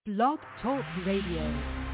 Blog Talk Radio.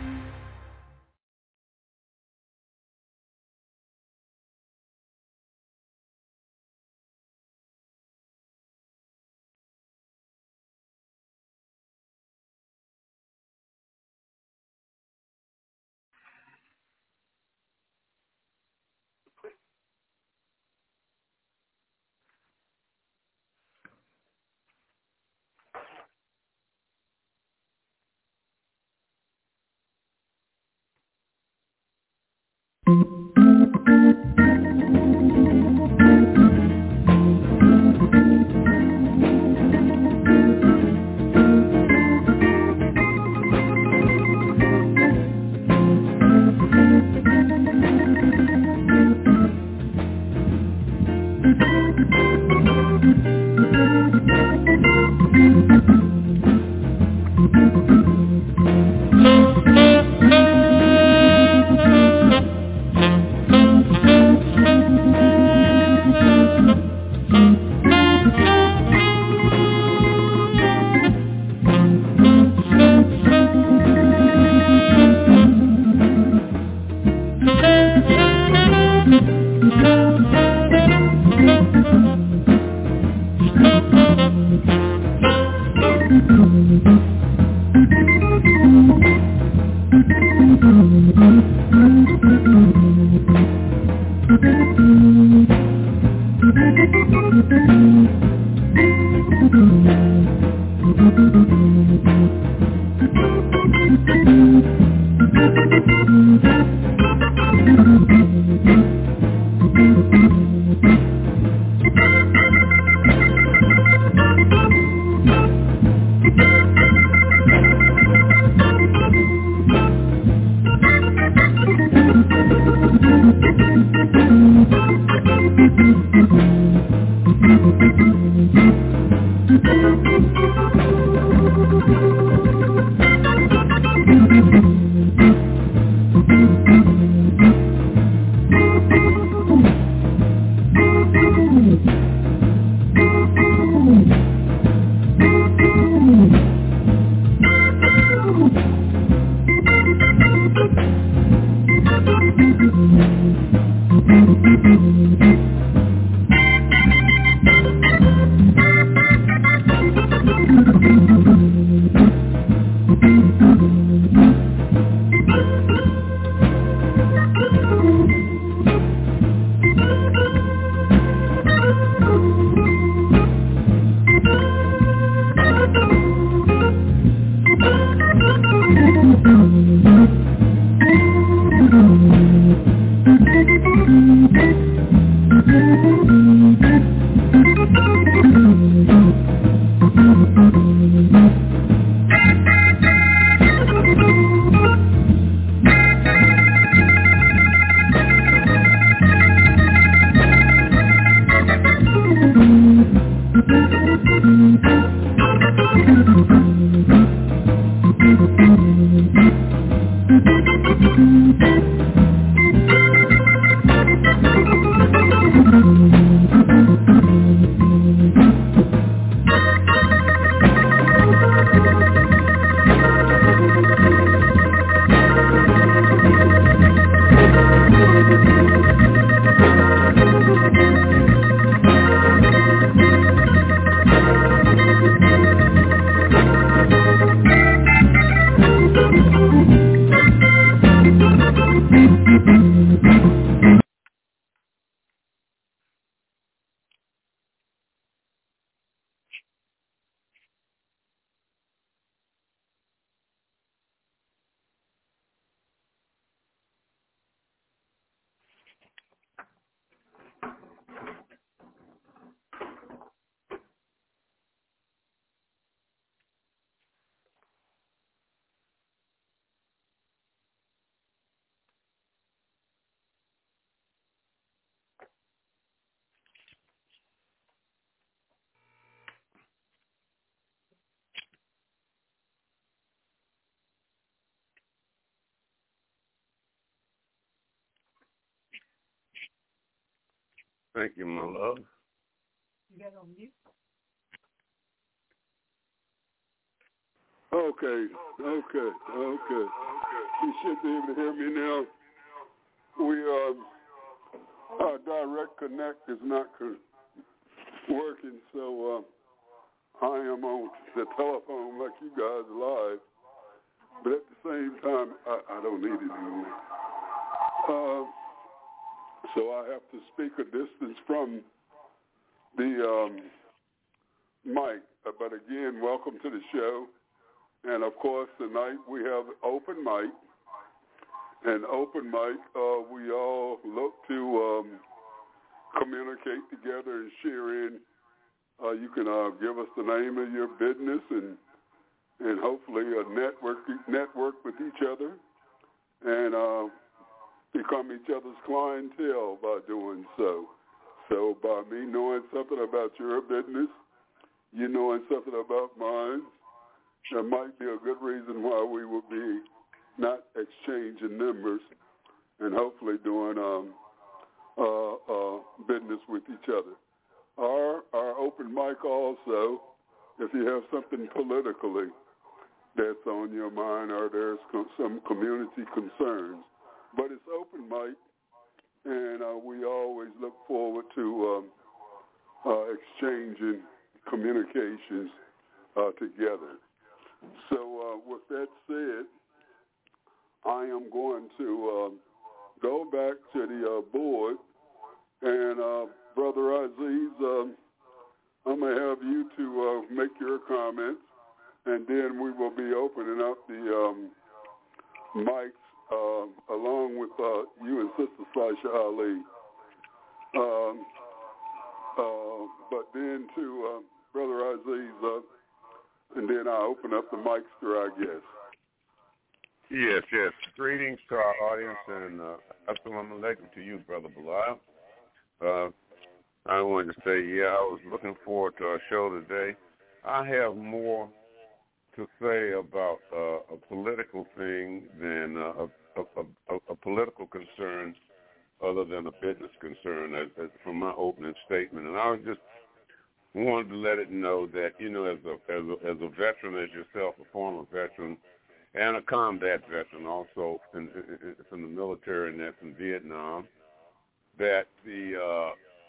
Thank you, my love. You got on mute? Okay. You should be able to hear me now. Our direct connect is not working, so I am on the telephone like you guys live. But at the same time, I don't need it anymore. So I have to speak a distance from the mic. But again, welcome to the show. And of course, tonight we have open mic. And open mic, we all look to communicate together and share in. You can give us the name of your business and hopefully network with each other and become each other's clientele by doing so. So by me knowing something about your business, you knowing something about mine, there might be a good reason why we would be not exchanging numbers and hopefully doing business with each other. Our open mic also, if you have something politically that's on your mind or there's some community concerns. But it's open mic, and we always look forward to exchanging communications together. So with that said, I am going to go back to the board, and Brother Aziz, I'm going to have you to make your comments, and then we will be opening up the mics along with you and Sister Sasha Ali. But then to Brother Aziz, and then I'll open up the mics to our guests. Yes. Greetings to our audience, and assalamu alaikum to you, Brother Bilal. I wanted to say, I was looking forward to our show today. I have more to say about a political thing than a political concern other than a business concern from my opening statement. And I was just wanted to let it know that, as a veteran, as yourself, a former veteran, and a combat veteran also from the military, and that's in Vietnam, that the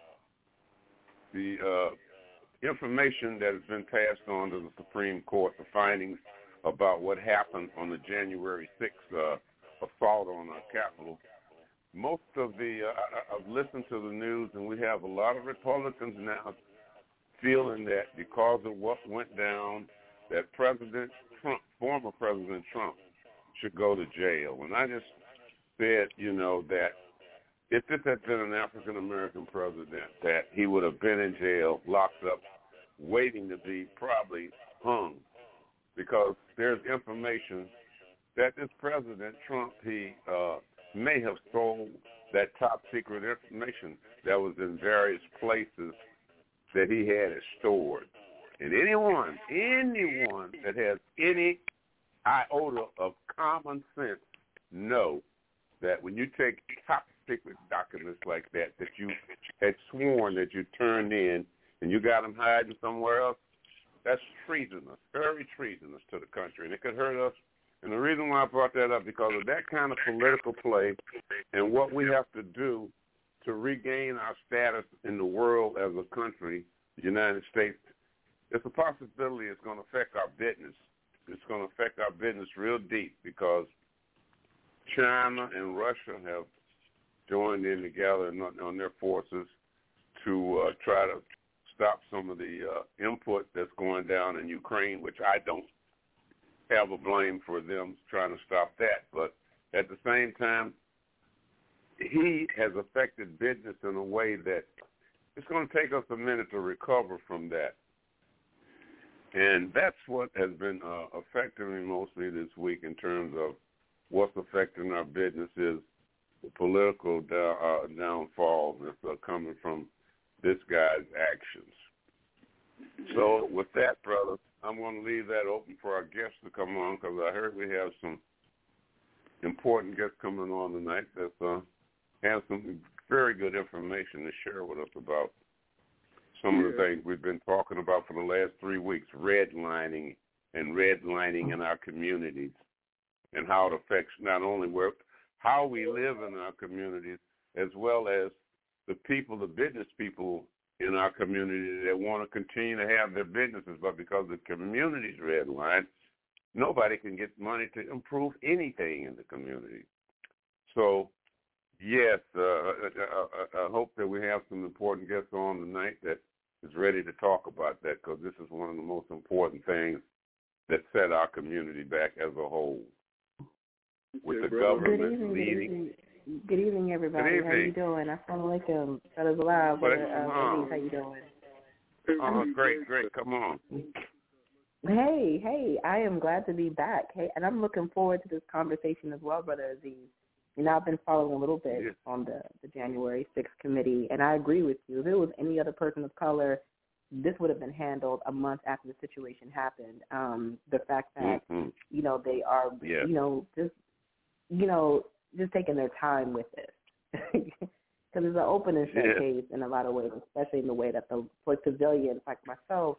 information that has been passed on to the Supreme Court, the findings about what happened on the January 6th assault on our Capitol, most of I've listened to the news, and we have a lot of Republicans now feeling that because of what went down, that President Trump, former President Trump, should go to jail. And I just said, that if this had been an African-American president, that he would have been in jail, locked up, waiting to be probably hung, because there's information that this President Trump, he may have stole that top-secret information that was in various places that he had it stored. And anyone that has any iota of common sense know that when you take top-secret documents like that you had sworn that you turned in and you got them hiding somewhere else, that's treasonous, very treasonous to the country, and it could hurt us. And the reason why I brought that up, because of that kind of political play and what we have to do to regain our status in the world as a country, the United States, it's a possibility it's going to affect our business. It's going to affect our business real deep, because China and Russia have joined in together on their forces to try to stop some of the input that's going down in Ukraine, which I don't have a blame for them trying to stop that. But at the same time, he has affected business in a way that it's going to take us a minute to recover from that. And that's what has been affecting me mostly this week in terms of what's affecting our business is the political downfall that's coming from this guy's actions. So with that, brother, I'm going to leave that open for our guests to come on, because I heard we have some important guests coming on tonight that have some very good information to share with us about some of the things we've been talking about for the last 3 weeks, redlining and redlining in our communities and how it affects not only how we live in our communities, as well as the people, the business people in our community that want to continue to have their businesses, but because the community's redlined, nobody can get money to improve anything in the community. So, yes, I hope that we have some important guests on tonight that is ready to talk about that, because this is one of the most important things that set our community back as a whole. With the government leading. Good evening, everybody. Good evening. How you doing? Assalamu alaikum. Fellas alive. How you doing? Great. Come on. Hey, I am glad to be back. Hey, and I'm looking forward to this conversation as well, Brother Aziz. You know, I've been following a little bit on the January 6th committee, and I agree with you. If it was any other person of color, this would have been handled a month after the situation happened. The fact that, you know, they are, just taking their time with this. Because it's an open and shut case in a lot of ways, especially in the way that for civilians like myself,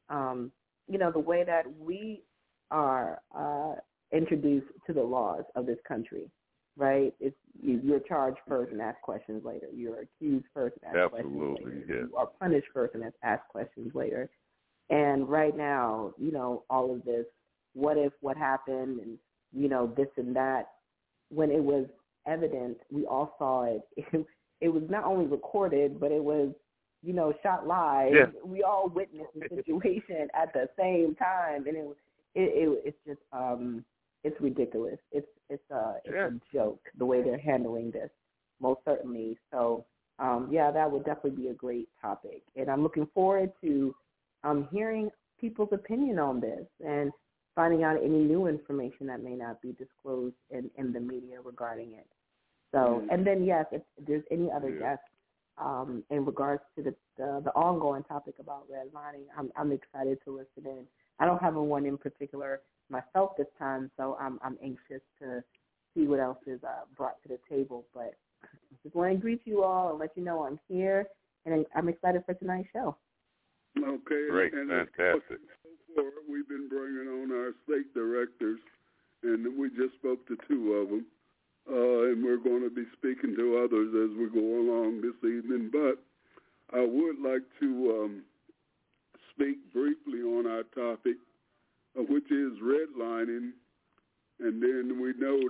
the way that we are introduced to the laws of this country, right? You're charged first and ask questions later. You're accused first and ask questions later. Yes. You are punished first and ask questions later. And right now, all of this, what if, what happened, and, this and that, when it was evident, we all saw it. It was not only recorded, but it was, shot live. Yeah. We all witnessed the situation at the same time, and it's just it's ridiculous. It's a joke the way they're handling this, most certainly. So that would definitely be a great topic, and I'm looking forward to hearing people's opinion on this and finding out any new information that may not be disclosed in the media regarding it. So, and then, yes, if there's any other guests in regards to the ongoing topic about redlining, I'm excited to listen in. I don't have one in particular myself this time, so I'm anxious to see what else is brought to the table. But I just want to greet you all and let you know I'm here, and I'm excited for tonight's show. Okay. Great, and fantastic. We've been bringing on our state directors, and we just spoke to two of them, and we're going to be speaking to others as we go along this evening. But I would like to speak briefly on our topic, which is redlining, and then we know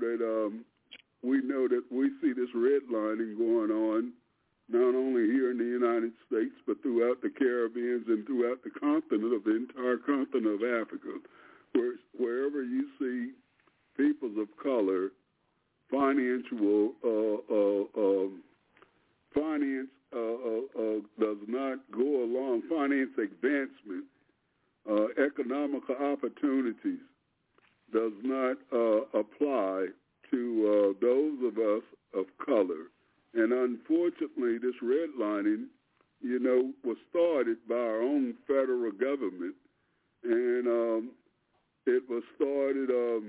that we see this redlining going on not only here in the United States, but throughout the Caribbean and throughout the entire continent of Africa. Wherever you see peoples of color, finance does not go along, finance advancement, economic opportunities does not apply to those of us of color. And unfortunately, this redlining, was started by our own federal government, and it was started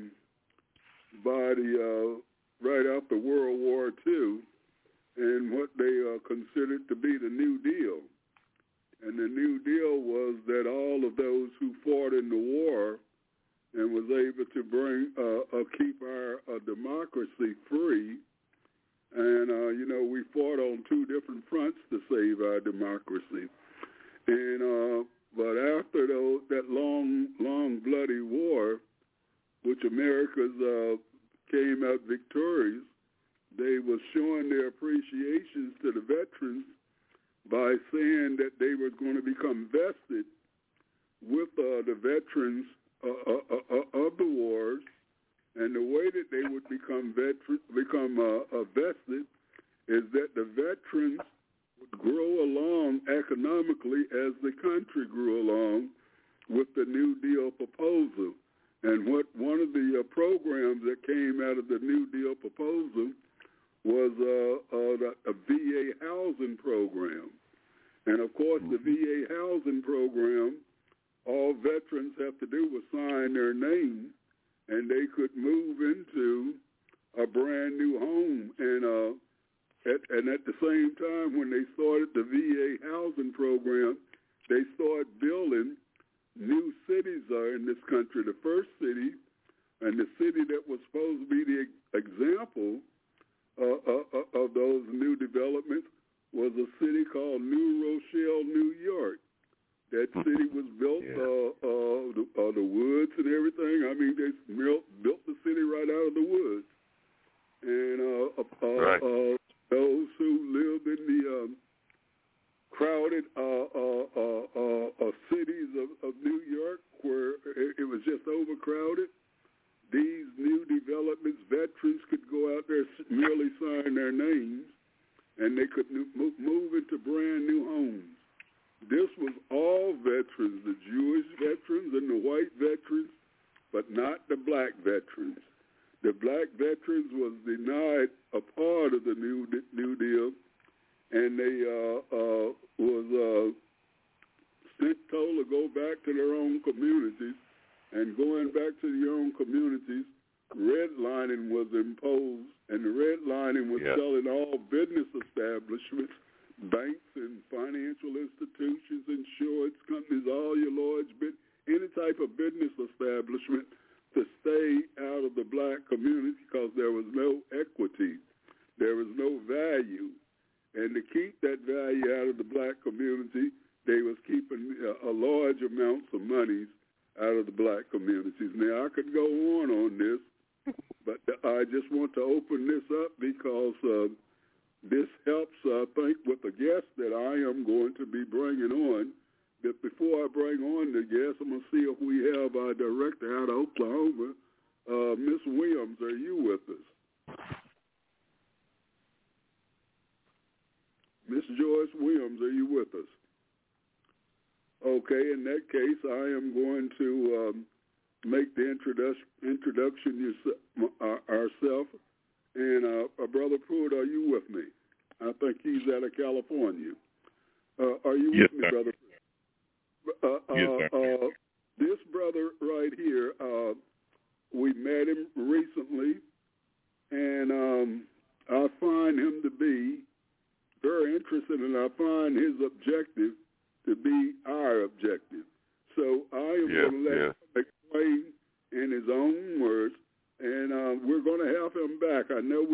by right after World War II, and what they considered to be the New Deal. And the New Deal was that all of those who fought in the war and was able to keep our democracy free. And, we fought on two different fronts to save our democracy. And but after that long, bloody war, which America's came out victorious, they were showing their appreciations to the veterans by saying that they were going to become vested with the veterans of the wars. And the way that they would become vested is that the veterans would grow along economically as the country grew along with the New Deal proposal. And one of the programs that came out of the New Deal proposal was a VA housing program. And, of course, the VA housing program, all veterans have to do was sign their name, and they could move into a brand new home. And at the same time, when they started the VA housing program, they started building new cities are in this country. The first city, and the city that was supposed to be the example of those new developments, was a city called New Rochelle, New York. That city was built, the woods and everything. I mean, they built the city right out of the woods. And those who lived in the crowded cities of New York, where it was just overcrowded, these new developments, veterans could go out there, merely sign their names, and they could move into brand new homes. This was all veterans, the Jewish veterans and the white veterans, but not the black veterans. The black veterans was denied a part of the New Deal, and they was told to go back to their own communities. And going back to your own communities, redlining was imposed, and the redlining was telling all business establishments, banks and financial institutions, insurance companies, all your Lloyd's, any type of business establishment to stay out of the black community because there was no equity, there was no value. And to keep that value out of the black community, they was keeping a large amounts of monies out of the black communities. Now, I could go on this, but I just want to open this up because this helps, I think, with the guest that I am going to be bringing on. But before I bring on the guest, I'm going to see if we have our director out of Oklahoma. Miss Williams, are you with us? Miss Joyce Williams, are you with us? Okay, in that case, I am going to make the introduction ourselves. And Brother Pruitt, are you with me? I think he's out of California. Are you with me, Brother? Yes, sir. This brother right here, we met him recently, and I find him to be very interesting, and I find his objective to be our objective. So I am going to let him explain in his own words, and we're going to have him back. I know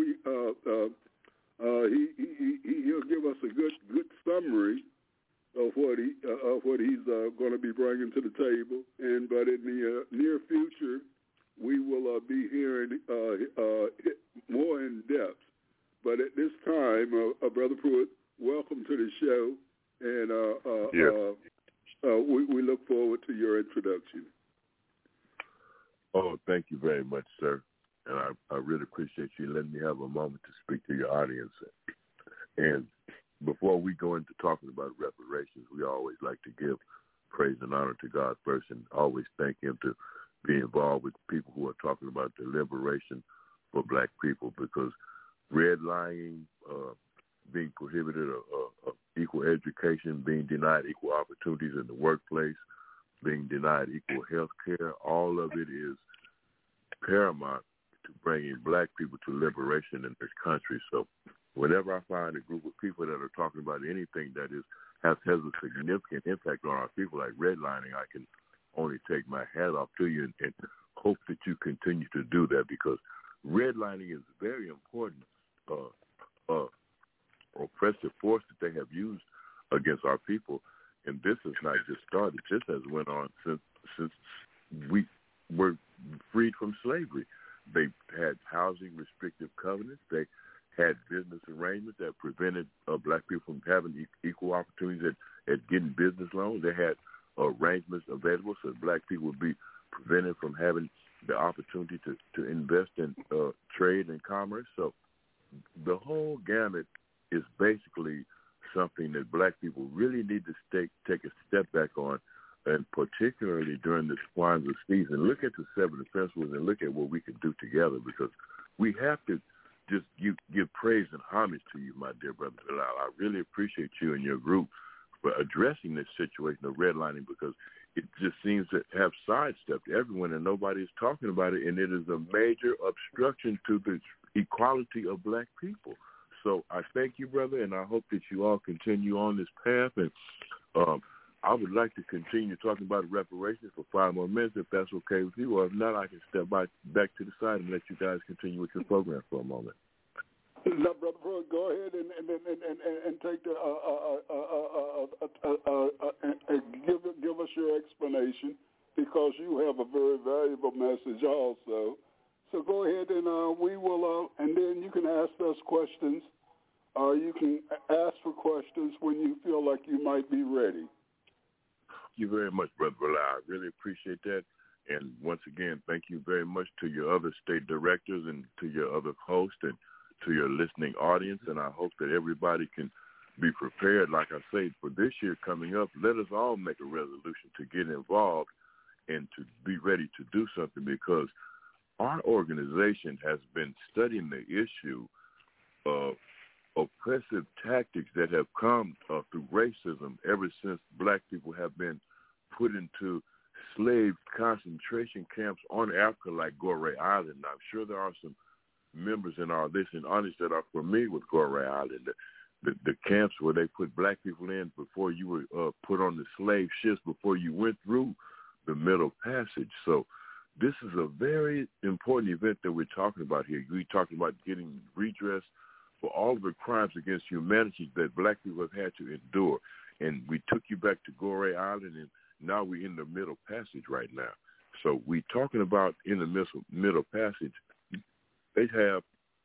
he'll give us a good summary of what he's going to be bringing to the table. But in the near future, we will be hearing more in depth. But at this time, Brother Pruitt, welcome to the show, and we look forward to your introduction. Oh, thank you very much, sir. And I really appreciate you letting me have a moment to speak to your audience. And before we go into talking about reparations, we always like to give praise and honor to God first and always thank him to be involved with people who are talking about the liberation for black people, because redlining, being prohibited of equal education, being denied equal opportunities in the workplace, being denied equal health care, all of it is paramount to bringing black people to liberation in this country. So whenever I find a group of people that are talking about anything that has a significant impact on our people, like redlining, I can only take my hat off to you and hope that you continue to do that, because redlining is very important oppressive force that they have used against our people. And this has not just started. This has went on since we were freed from slavery. They had housing restrictive covenants. They had business arrangements that prevented black people from having equal opportunities at getting business loans. They had arrangements available so that black people would be prevented from having the opportunity to invest in trade and commerce. So the whole gamut is basically something that black people really need to take a step back on, and particularly during this Kwanzaa season. Look at the 7 festivals and look at what we can do together, because we have to just give praise and homage to you, my dear brother Bilal. I really appreciate you and your group for addressing this situation of redlining, because it just seems to have sidestepped everyone and nobody is talking about it, and it is a major obstruction to the equality of black people. So I thank you, brother, and I hope that you all continue on this path. And I would like to continue talking about reparations for 5 more minutes, if that's okay with you. Or if not, I can step back to the side and let you guys continue with your program for a moment. No, Brother Pruitt, go ahead and take the give us your explanation, because you have a very valuable message also. So go ahead and we will, and then you can ask us questions. You can ask for questions when you feel like you might be ready. Thank you very much, Brother Bilal. I really appreciate that. And once again, thank you very much to your other state directors and to your other hosts and to your listening audience. And I hope that everybody can be prepared, like I say, for this year coming up. Let us all make a resolution to get involved and to be ready to do something, because our organization has been studying the issue of oppressive tactics that have come through racism ever since black people have been put into slave concentration camps on Africa, like Gorée Island. I'm sure there are some members in our listening audience that are familiar with Gorée Island, the camps where they put black people in before you were put on the slave ships, before you went through the Middle Passage. So this is a very important event that we're talking about here. We're talking about getting redress for all of the crimes against humanity that black people have had to endure. And we took you back to Gorée Island, and now we're in the Middle Passage right now. So we're talking about in the Middle Passage, they have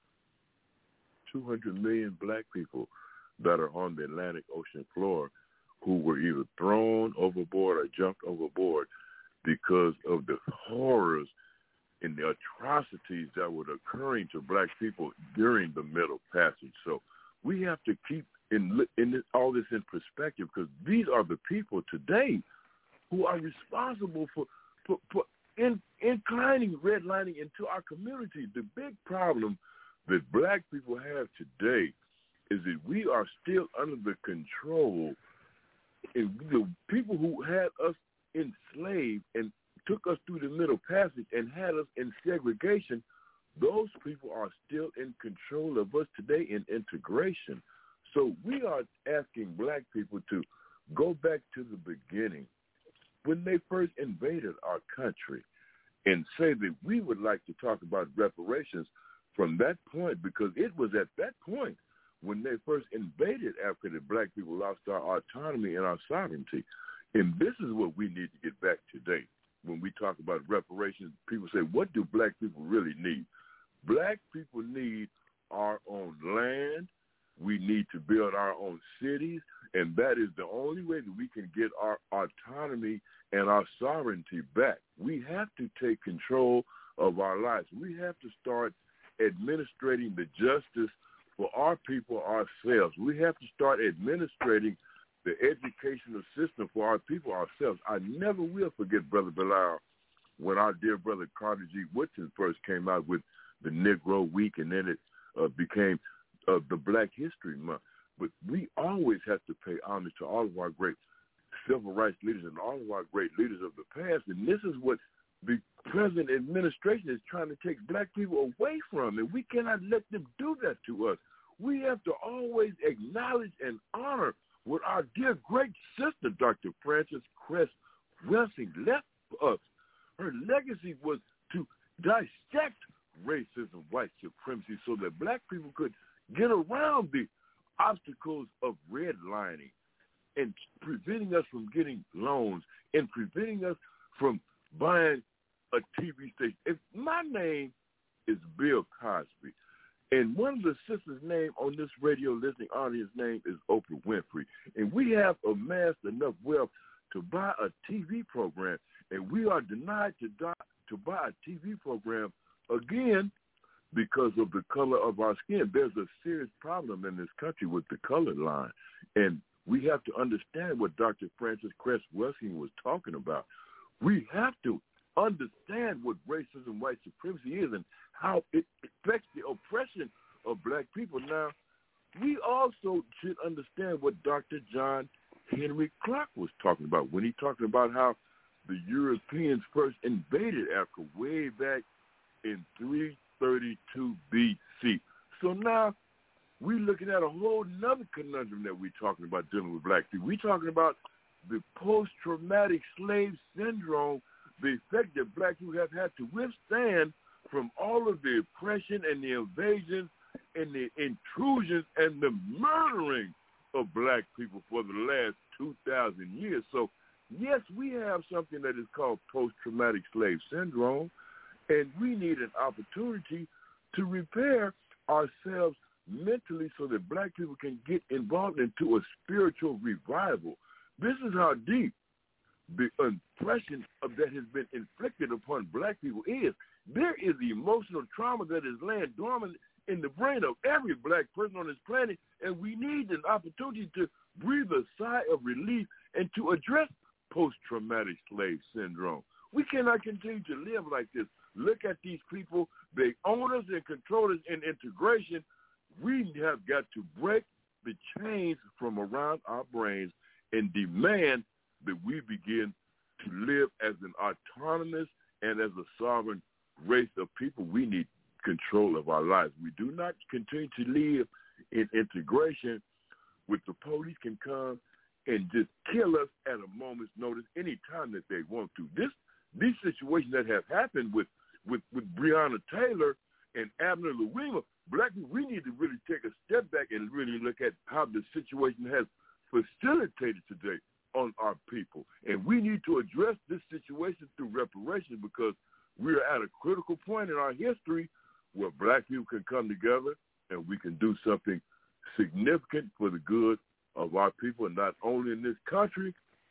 200 million black people that are on the Atlantic Ocean floor who were either thrown overboard or jumped overboard because of the horrors and the atrocities that were occurring to black people during the Middle Passage. So we have to keep all this in perspective, because these are the people today who are responsible for inclining redlining into our community. The big problem that black people have today is that we are still under the control, and the people who had us enslaved and took us through the Middle Passage and had us in segregation, those people are still in control of us today in integration. So we are asking black people to go back to the beginning, when they first invaded our country, and say that we would like to talk about reparations from that point, because it was at that point when they first invaded Africa that black people lost our autonomy and our sovereignty. And this is what we need to get back today. When we talk about reparations, people say, what do black people really need? Black people need our own land. We need to build our own cities, and that is the only way that we can get our autonomy and our sovereignty back. We have to take control of our lives. We have to start administrating the justice for our people ourselves. We have to start administrating the educational system for our people ourselves. I never will forget, Brother Bilal, when our dear brother Carter G. Woodson first came out with the Negro Week, and then it became the Black History Month. But we always have to pay homage to all of our great civil rights leaders and all of our great leaders of the past. And this is what the present administration is trying to take black people away from, and we cannot let them do that to us. We have to always acknowledge and honor what our dear great sister, Dr. Frances Cress Welsing, left us. Her legacy was to dissect racism, white supremacy, so that black people could get around the obstacles of redlining and preventing us from getting loans and preventing us from buying a TV station. My name is Bill Cosby, and one of the sisters' name on this radio listening audience name is Oprah Winfrey, and we have amassed enough wealth to buy a TV program, and we are denied to buy a TV program again because of the color of our skin. There's a serious problem in this country with the color line, and we have to understand what Dr. Frances Cress Welsing was talking about. We have to understand what racism, white supremacy is, and how it affects the oppression of black people. Now, we also should understand what Dr. John Henry Clark was talking about when he talking about how the Europeans first invaded Africa way back in 332 BC. So now we're looking at a whole nother conundrum that we're talking about dealing with black people. We're talking about the post-traumatic slave syndrome, the effect that black people have had to withstand from all of the oppression and the invasions and the intrusions and the murdering of black people for the last 2,000 years. So, yes, we have something that is called post-traumatic slave syndrome, and we need an opportunity to repair ourselves mentally so that black people can get involved into a spiritual revival. This is how deep the oppression that has been inflicted upon black people is. There is the emotional trauma that is laying dormant in the brain of every black person on this planet, and we need an opportunity to breathe a sigh of relief and to address post-traumatic slave syndrome. We cannot continue to live like this. Look at these people. They own us and control us in integration. We have got to break the chains from around our brains and demand that we begin to live as an autonomous and as a sovereign race of people. We need control of our lives. We do not continue to live in integration with the police can come and just kill us at a moment's notice any time that they want to. These situations that have happened with Breonna Taylor and Abner Louima, black people, we need to really take a step back and really look at how the situation has facilitated today on our people. And we need to address this situation through reparations because we are at a critical point in our history where black people can come together and we can do something significant for the good of our people, and not only in this country,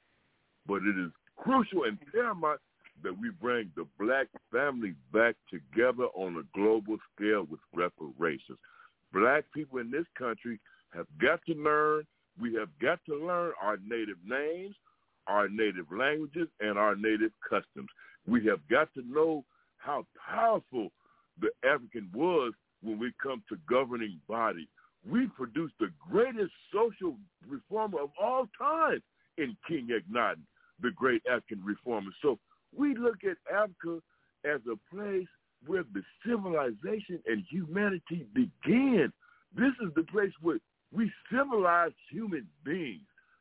but it is crucial and paramount that we bring the black family back together on a global scale with reparations. Black people in this country have got to learn. We have got to learn our native names, our native languages, and our native customs. We have got to know how powerful the African was when we come to governing bodies. We produced the greatest social reformer of all time in King Akhenaten, the great African reformer. So we look at Africa as a place where the civilization and humanity began. This is the place where we civilized human beings.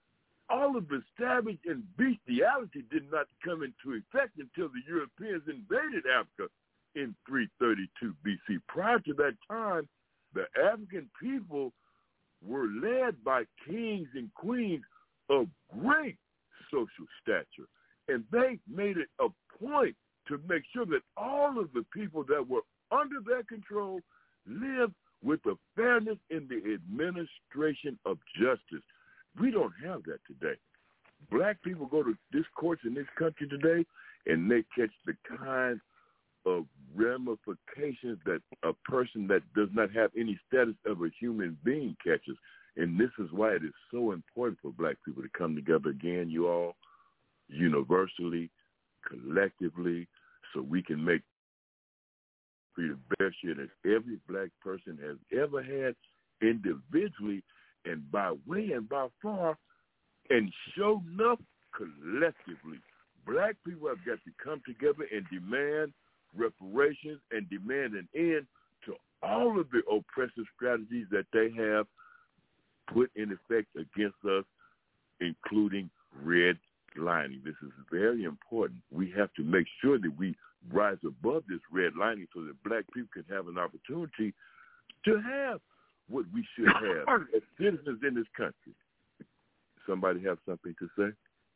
All of the savage and bestiality did not come into effect until the Europeans invaded Africa in 332 BC. Prior to that time, the African people were led by kings and queens of great social stature. And they made it a point to make sure that all of the people that were under their control lived with a fairness in the administration of justice. We don't have that today. Black people go to this courts in this country today, and they catch the kind of ramifications that a person that does not have any status of a human being catches. And this is why it is so important for black people to come together again, you all, universally, collectively, so we can make the best year that every black person has ever had individually and by way and by far, and show enough collectively. Black people have got to come together and demand reparations and demand an end to all of the oppressive strategies that they have put in effect against us, including redlining. This is very important. We have to make sure that we rise above this redlining so that black people can have an opportunity to have what we should have as citizens in this country. Somebody have something to say?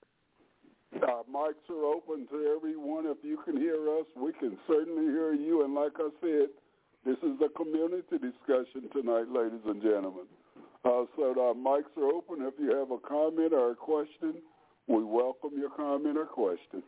Mics are open to everyone. If you can hear us, we can certainly hear you. And like I said, this is a community discussion tonight, ladies and gentlemen. So the mics are open. If you have a comment or a question, we welcome your comment or question.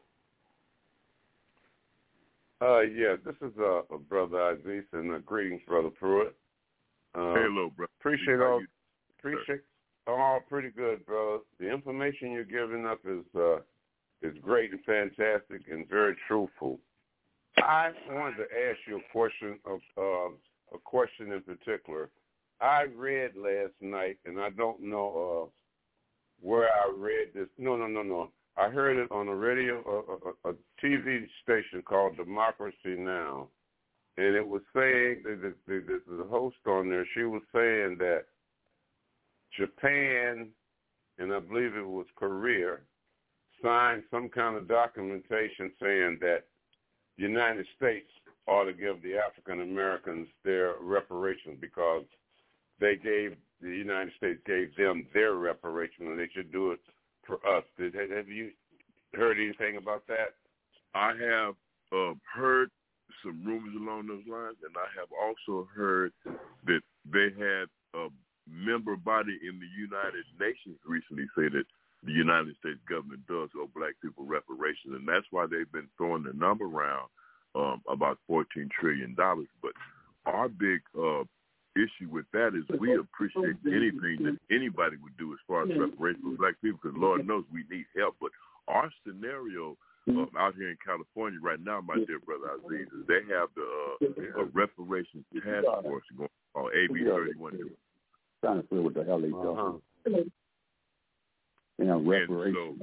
Yeah, this is Brother Aziz, and greetings, Brother Pruitt. Hello, brother. Appreciate all pretty good, bro. The information you're giving up is great and fantastic and very truthful. I wanted to ask you a question in particular. I read last night, and I don't know where I read this. No. I heard it on a radio, a TV station called Democracy Now! And it was saying, the host on there, she was saying that Japan and I believe it was Korea, signed some kind of documentation saying that the United States ought to give the African Americans their reparations because the United States gave them their reparations, and they should do it for us. Have you heard anything about that? I have heard some rumors along those lines, and I have also heard that they had a member body in the United Nations recently say that the United States government does owe black people reparations, and that's why they've been throwing the number around about $14 trillion. But our big issue with that is we appreciate anything that anybody would do as far as reparations for black people, because Lord knows we need help. But our scenario out here in California right now, my dear brother Aziz, is they have the reparations task force going on AB 31. Trying to figure what the hell they talking. You know, reparations.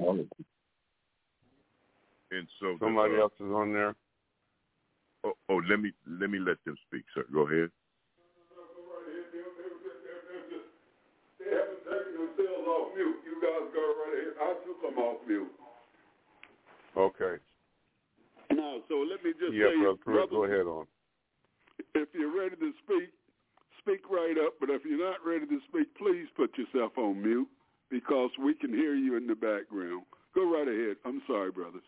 And so somebody else is on there. Oh, let me let them speak, sir. Go ahead. They haven't taken themselves off mute. You guys go right ahead. I took them off mute. Okay. Now, so let me just say, brother, go ahead on. If you're ready to speak right up. But if you're not ready to speak, please put yourself on mute because we can hear you in the background. Go right ahead. I'm sorry, brothers.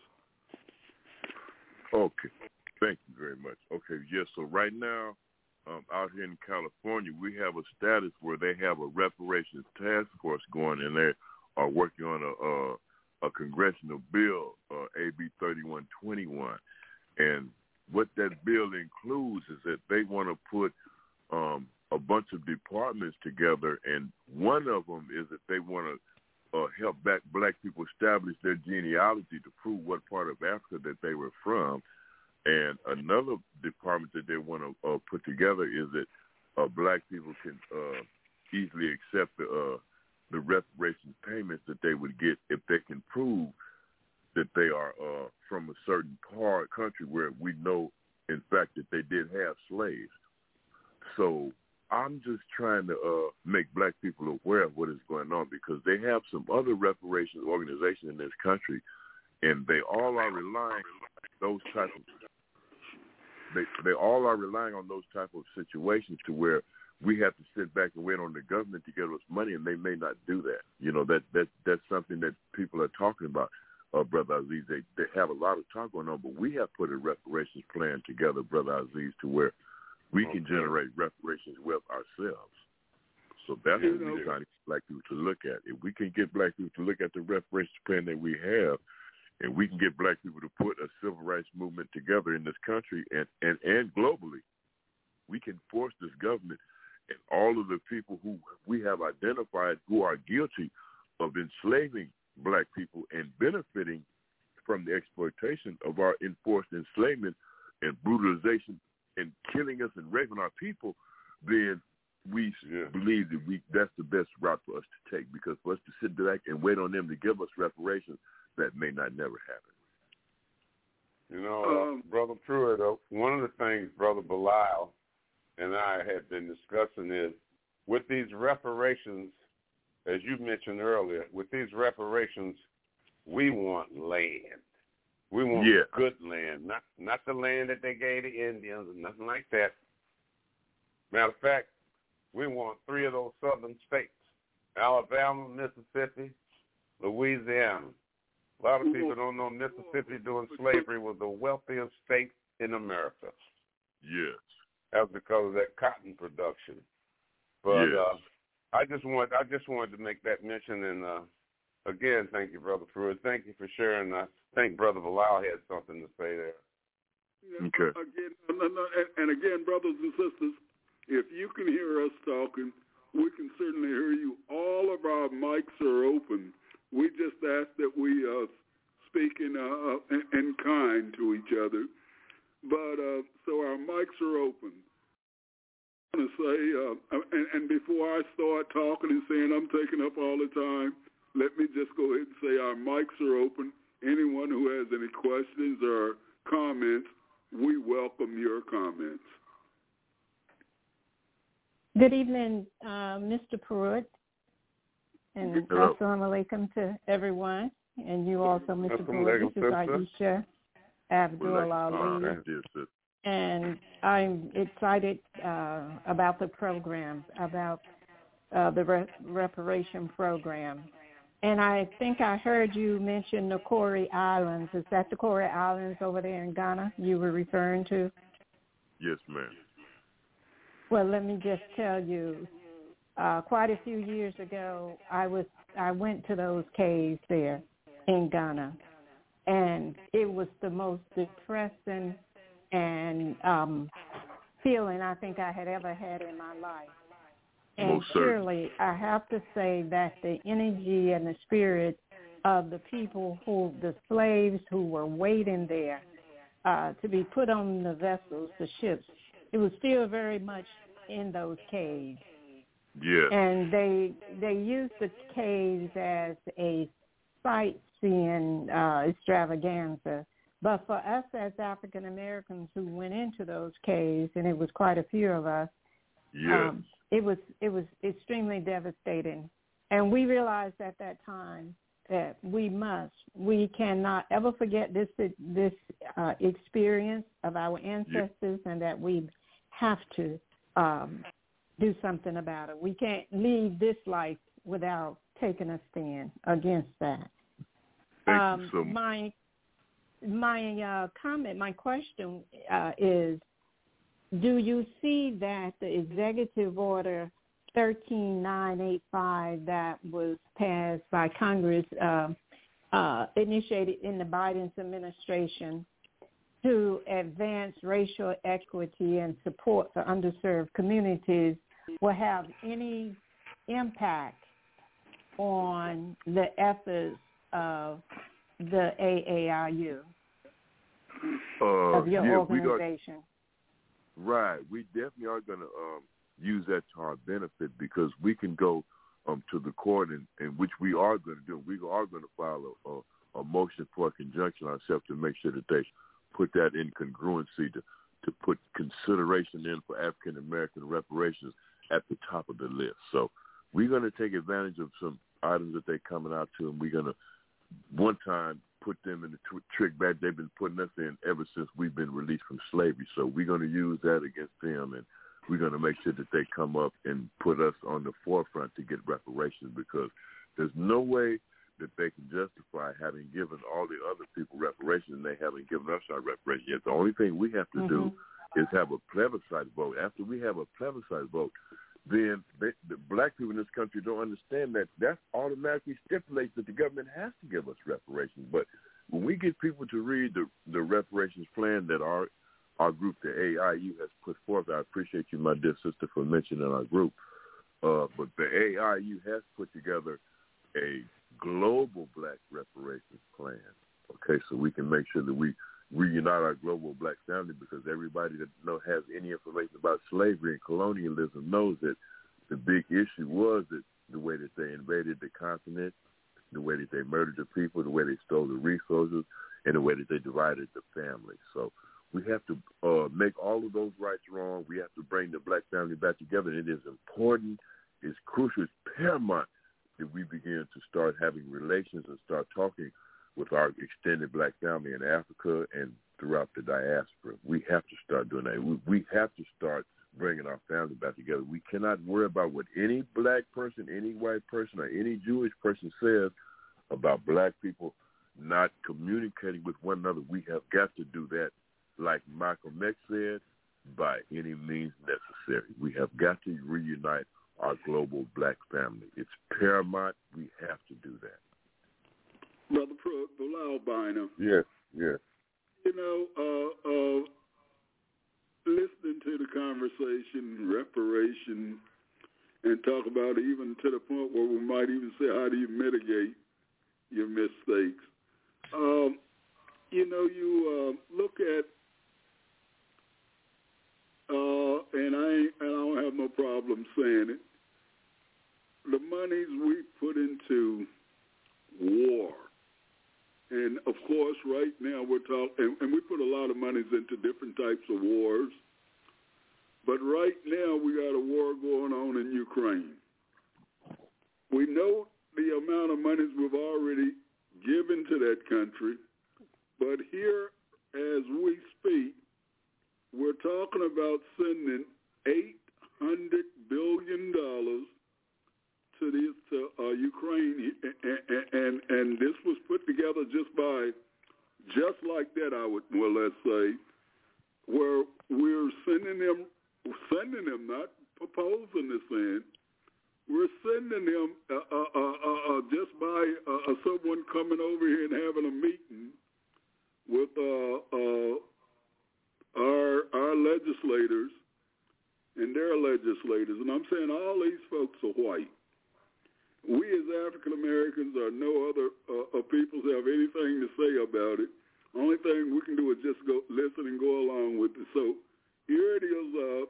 Okay. Thank you very much. Okay, yes, so right now, out here in California, we have a status where they have a reparations task force going, and they are working on a congressional bill, AB 3121. And what that bill includes is that they want to put a bunch of departments together, and one of them is that they want to help black people establish their genealogy to prove what part of Africa that they were from. And another department that they want to put together is that black people can easily accept the reparations payments that they would get if they can prove that they are from a certain country where we know, in fact, that they did have slaves. So I'm just trying to make black people aware of what is going on because they have some other reparations organizations in this country, and they all are relying on those type of They all are relying on those type of situations to where we have to sit back and wait on the government to give us money, and they may not do that. You know, that's something that people are talking about, Brother Aziz. They have a lot of talk going on, but we have put a reparations plan together, Brother Aziz, to where we can generate reparations wealth ourselves. So that's what we're trying to get black people to look at. If we can get black people to look at the reparations plan that we have, and we can get black people to put a civil rights movement together in this country and globally, we can force this government and all of the people who we have identified who are guilty of enslaving black people and benefiting from the exploitation of our enforced enslavement and brutalization and killing us and raping our people, then we believe that that's the best route for us to take, because for us to sit back and wait on them to give us reparations, that may not never happen. You know, Brother Pruitt, one of the things Brother Bilal and I had been discussing is with these reparations, as you mentioned earlier, with these reparations, we want land. We want good land, not the land that they gave the Indians or nothing like that. Matter of fact, we want 3 of those southern states, Alabama, Mississippi, Louisiana. A lot of people don't know Mississippi during slavery was the wealthiest state in America. Yes. That's because of that cotton production. But I just wanted to make that mention, and again, thank you, Brother Pruitt. Thank you for sharing. I think Brother Bilal had something to say there. Okay. Again, brothers and sisters, if you can hear us talking, we can certainly hear you. All of our mics are open. We just ask that we speak in kind to each other. But so our mics are open. I want to say, and before I start talking and saying I'm taking up all the time, let me just go ahead and say our mics are open. Anyone who has any questions or comments, we welcome your comments. Good evening, Mr. Pruitt. And assalamu alaikum to everyone. And you also, Mr. Brewer. This is Aisha Abdul Ali. And I'm excited about the program, about the reparation program. And I think I heard you mention the Corey Islands. Is that the Corey Islands over there in Ghana you were referring to? Yes, ma'am. Well, let me just tell you, quite a few years ago, I went to those caves there in Ghana, and it was the most depressing and feeling I think I had ever had in my life. And surely I have to say that the energy and the spirit of the people the slaves who were waiting there to be put on the vessels, the ships, it was still very much in those caves. Yeah. And they used the caves as a sightseeing extravaganza. But for us as African Americans who went into those caves, and it was quite a few of us, it was extremely devastating. And we realized at that time that we cannot ever forget this experience of our ancestors, and that we have to do something about it. We can't leave this life without taking a stand against that. Thank you so much. My comment, my question is, do you see that the Executive Order 13985 that was passed by Congress, initiated in the Biden administration to advance racial equity and support for underserved communities, will have any impact on the efforts of the AARU, of your organization? Right. We definitely are going to use that to our benefit, because we can go to the court, and which we are going to do. We are going to file a motion for a conjunction ourselves to make sure that they put that in congruency, to put consideration in for African American reparations at the top of the list. So we're going to take advantage of some items that they're coming out to, and we're going to one time put them in the trick bag they've been putting us in ever since we've been released from slavery. So we're going to use that against them, and we're going to make sure that they come up and put us on the forefront to get reparations, because there's no way that they can justify having given all the other people reparations and they haven't given us our reparations yet. The only thing we have to do is have a plebiscite vote. After we have a plebiscite vote, then the black people in this country don't understand that automatically stipulates that the government has to give us reparations. But when we get people to read the reparations plan that our group, the AIU, has put forth, I appreciate you, my dear sister, for mentioning our group. But the AIU has put together a global black reparations plan, okay, so we can make sure that we reunite our global black family, because everybody that has any information about slavery and colonialism knows that the big issue was that the way that they invaded the continent, the way that they murdered the people, the way they stole the resources, and the way that they divided the family. So we have to make all of those rights wrong. We have to bring the black family back together. And it is important, it's crucial, it's paramount that we begin to start having relations and start talking with our extended black family in Africa and throughout the diaspora. We have to start doing that. We have to start bringing our family back together. We cannot worry about what any black person, any white person, or any Jewish person says about black people not communicating with one another. We have got to do that, like Malcolm X said, by any means necessary. We have got to reunite our global black family. It's paramount. We have to do that. Brother Bilal Bynum. Yes. You know, listening to the conversation, reparation, and talk about it, even to the point where we might even say, how do you mitigate your mistakes? You know, you look at, and I don't have no problem saying it, the monies we put into war. And, of course, right now we're talking, and we put a lot of monies into different types of wars. But right now we got a war going on in Ukraine. We know the amount of monies we've already given to that country, but here, as we speak, we're talking about sending $800 billion to Ukraine, and this was put together just like that, I would more or less say, where we're sending them, not proposing this in. We're sending them just by someone coming over here and having a meeting with our legislators and their legislators. And I'm saying all these folks are white. We as African Americans or no other peoples have anything to say about it. Only thing we can do is just go listen and go along with it. So here it is.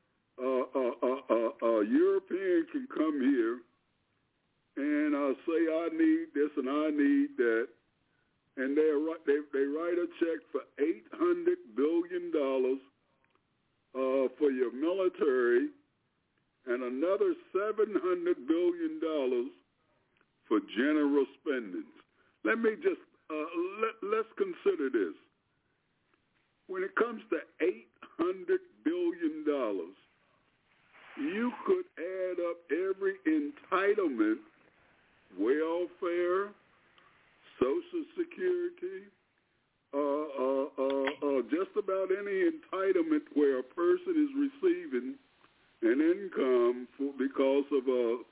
A European can come here and say, I need this and I need that, and they write a check for $800 billion for your military, and another $700 billion for general spending. Let me just let's consider this. When it comes to $800 billion, you could add up every entitlement, welfare, Social Security, just about any entitlement where a person is receiving an income because of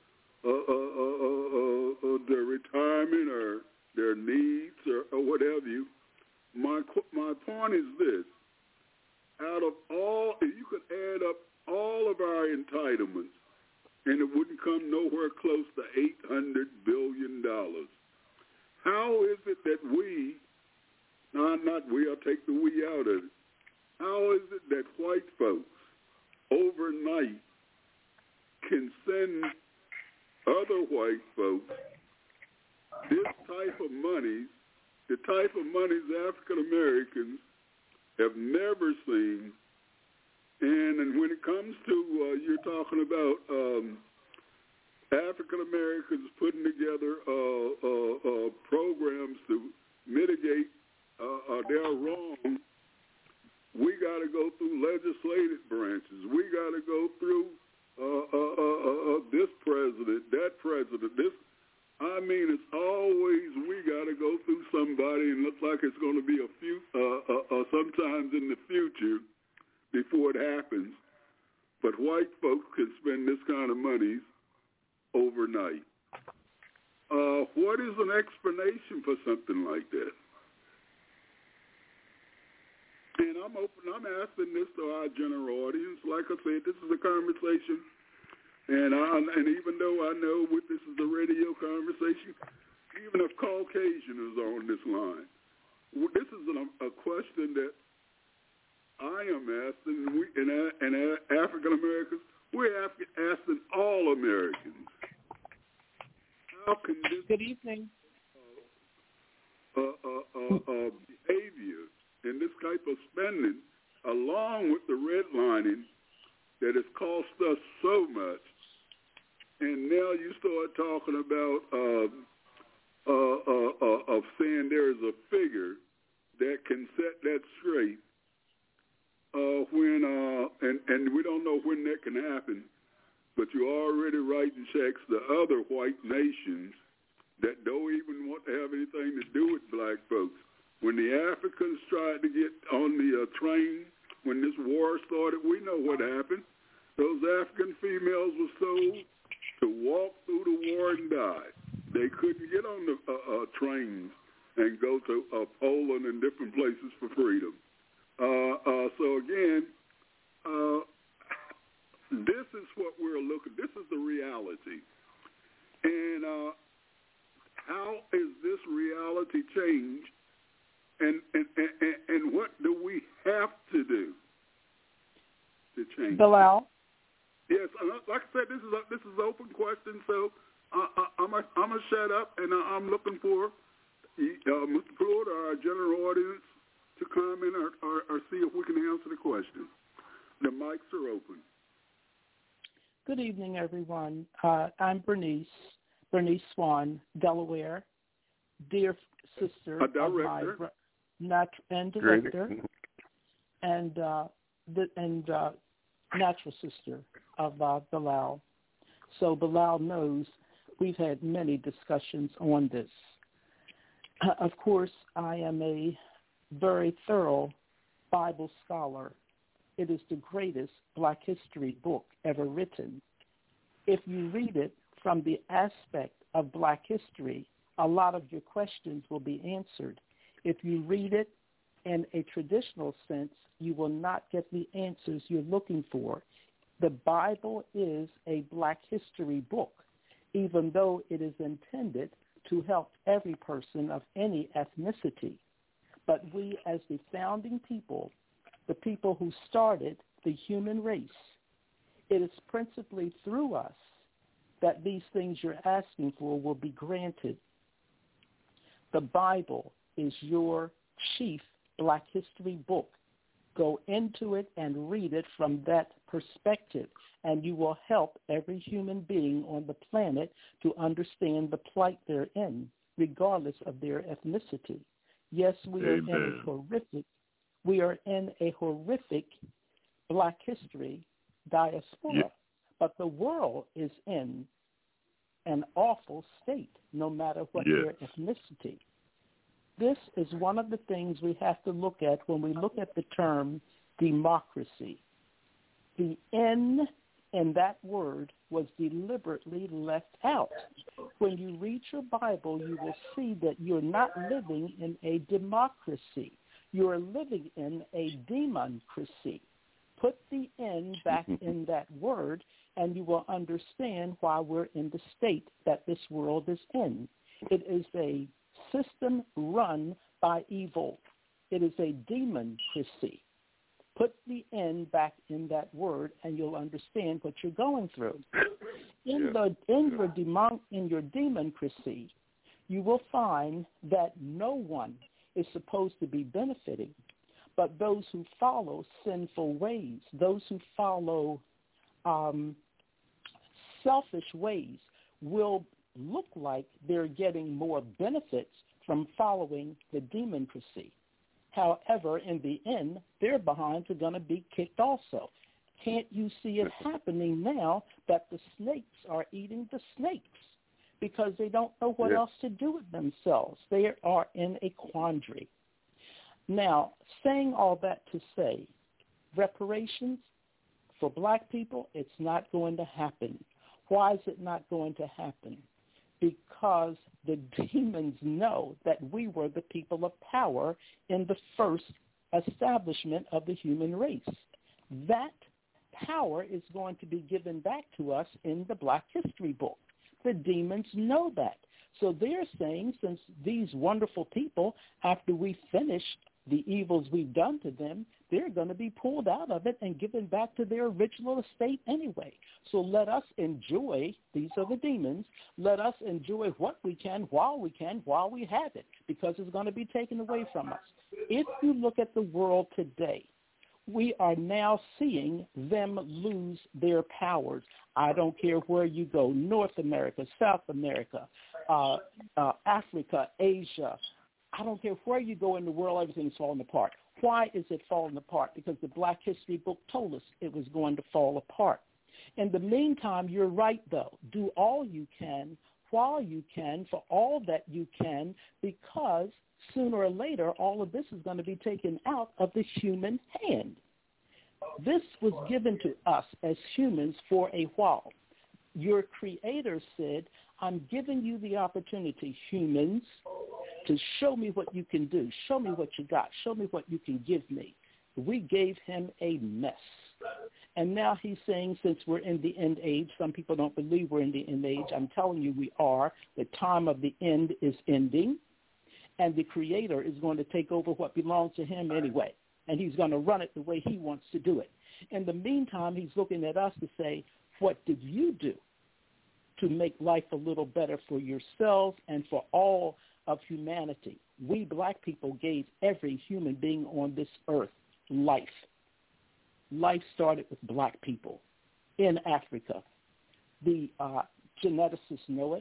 their retirement or their needs or what have you. My point is this. Out of all, you could add up all of our entitlements, and it wouldn't come nowhere close to $800 billion. How is it that I'll take the we out of it. How is it that white folks overnight can send other white folks this type of money, the type of monies African Americans have never seen? And when it comes to, you're talking about African Americans putting together programs to mitigate their wrong, we got to go through legislative branches. We got to go through this president, that president. It's always we got to go through somebody, and looks like it's going to be a few sometimes in the future before it happens. But white folks can spend this kind of money overnight. What is an explanation for something like that? And I'm asking this to our general audience. Like I said, this is a conversation, and even though I know this is a radio conversation, even if Caucasian is on this line, this is a question that I am asking, and African Americans, we're asking all Americans. How can this Good evening. Behavior and this type of spending, along with the redlining that has cost us so much, and now you start talking about of saying there is a figure that can set that straight. And we don't know when that can happen, but you're already writing checks to other white nations that don't even want to have anything to do with black folks. When the Africans tried to get on the train, when this war started, we know what happened. Those African females were sold to walk through the war and die. They couldn't get on the trains and go to Poland and different places for freedom. So again, this is what we're looking. This is the reality, and how is this reality changed? And what do we have to do to change? Bilal? Yes, like I said, this is an open question. So I'm gonna shut up, and I'm looking for Mr. Pruitt or our general audience to comment or see if we can answer the question. The mics are open. Good evening, everyone. I'm Bernice Bernice Swan, Delaware, dear sister of my and director, and natural sister of Bilal. So Bilal knows we've had many discussions on this. Of course, I am a very thorough Bible scholar. It is the greatest Black history book ever written. If you read it from the aspect of Black history, a lot of your questions will be answered. If you read it in a traditional sense, you will not get the answers you're looking for. The Bible is a Black history book, even though it is intended to help every person of any ethnicity. But we, as the founding people, the people who started the human race, it is principally through us that these things you're asking for will be granted. The Bible is your chief Black history book. Go into it and read it from that perspective, and you will help every human being on the planet to understand the plight they're in, regardless of their ethnicity. Yes, we are in a horrific Black history diaspora, but the world is in an awful state, no matter what their ethnicity. This is one of the things we have to look at when we look at the term democracy. The N in that word was deliberately left out. When you read your Bible, you will see that you're not living in a democracy. You're living in a democracy. Put the N back in that word, and you will understand why we're in the state that this world is in. It is a system run by evil. It is a democracy. Put the N back in that word, and you'll understand what you're going through. In your democracy, you will find that no one is supposed to be benefiting, but those who follow sinful ways, those who follow selfish ways, will look like they're getting more benefits from following the democracy. However, in the end, their behinds are going to be kicked also. Can't you see it happening now that the snakes are eating the snakes because they don't know what else to do with themselves? They are in a quandary. Now, saying all that to say, reparations for Black people, it's not going to happen. Why is it not going to happen? Because the demons know that we were the people of power in the first establishment of the human race. That power is going to be given back to us in the Black history book. The demons know that. So they're saying, since these wonderful people, after we finish the evils we've done to them, they're going to be pulled out of it and given back to their original estate anyway. So let us enjoy, these are the demons, let us enjoy what we can while we have it, because it's going to be taken away from us. If you look at the world today, we are now seeing them lose their powers. I don't care where you go, North America, South America, Africa, Asia. I don't care where you go in the world, everything's falling apart. Why is it falling apart? Because the Black history book told us it was going to fall apart. In the meantime, you're right, though. Do all you can, while you can, for all that you can, because sooner or later, all of this is going to be taken out of the human hand. This was given to us as humans for a while. Your Creator said, I'm giving you the opportunity, humans, to show me what you can do. Show me what you got. Show me what you can give me. We gave him a mess. And now he's saying, since we're in the end age, some people don't believe we're in the end age. I'm telling you we are. The time of the end is ending, and the Creator is going to take over what belongs to him anyway, and he's going to run it the way he wants to do it. In the meantime, he's looking at us to say, what did you do to make life a little better for yourselves and for all of humanity? We Black people gave every human being on this earth life. Life started with Black people in Africa. The geneticists know it.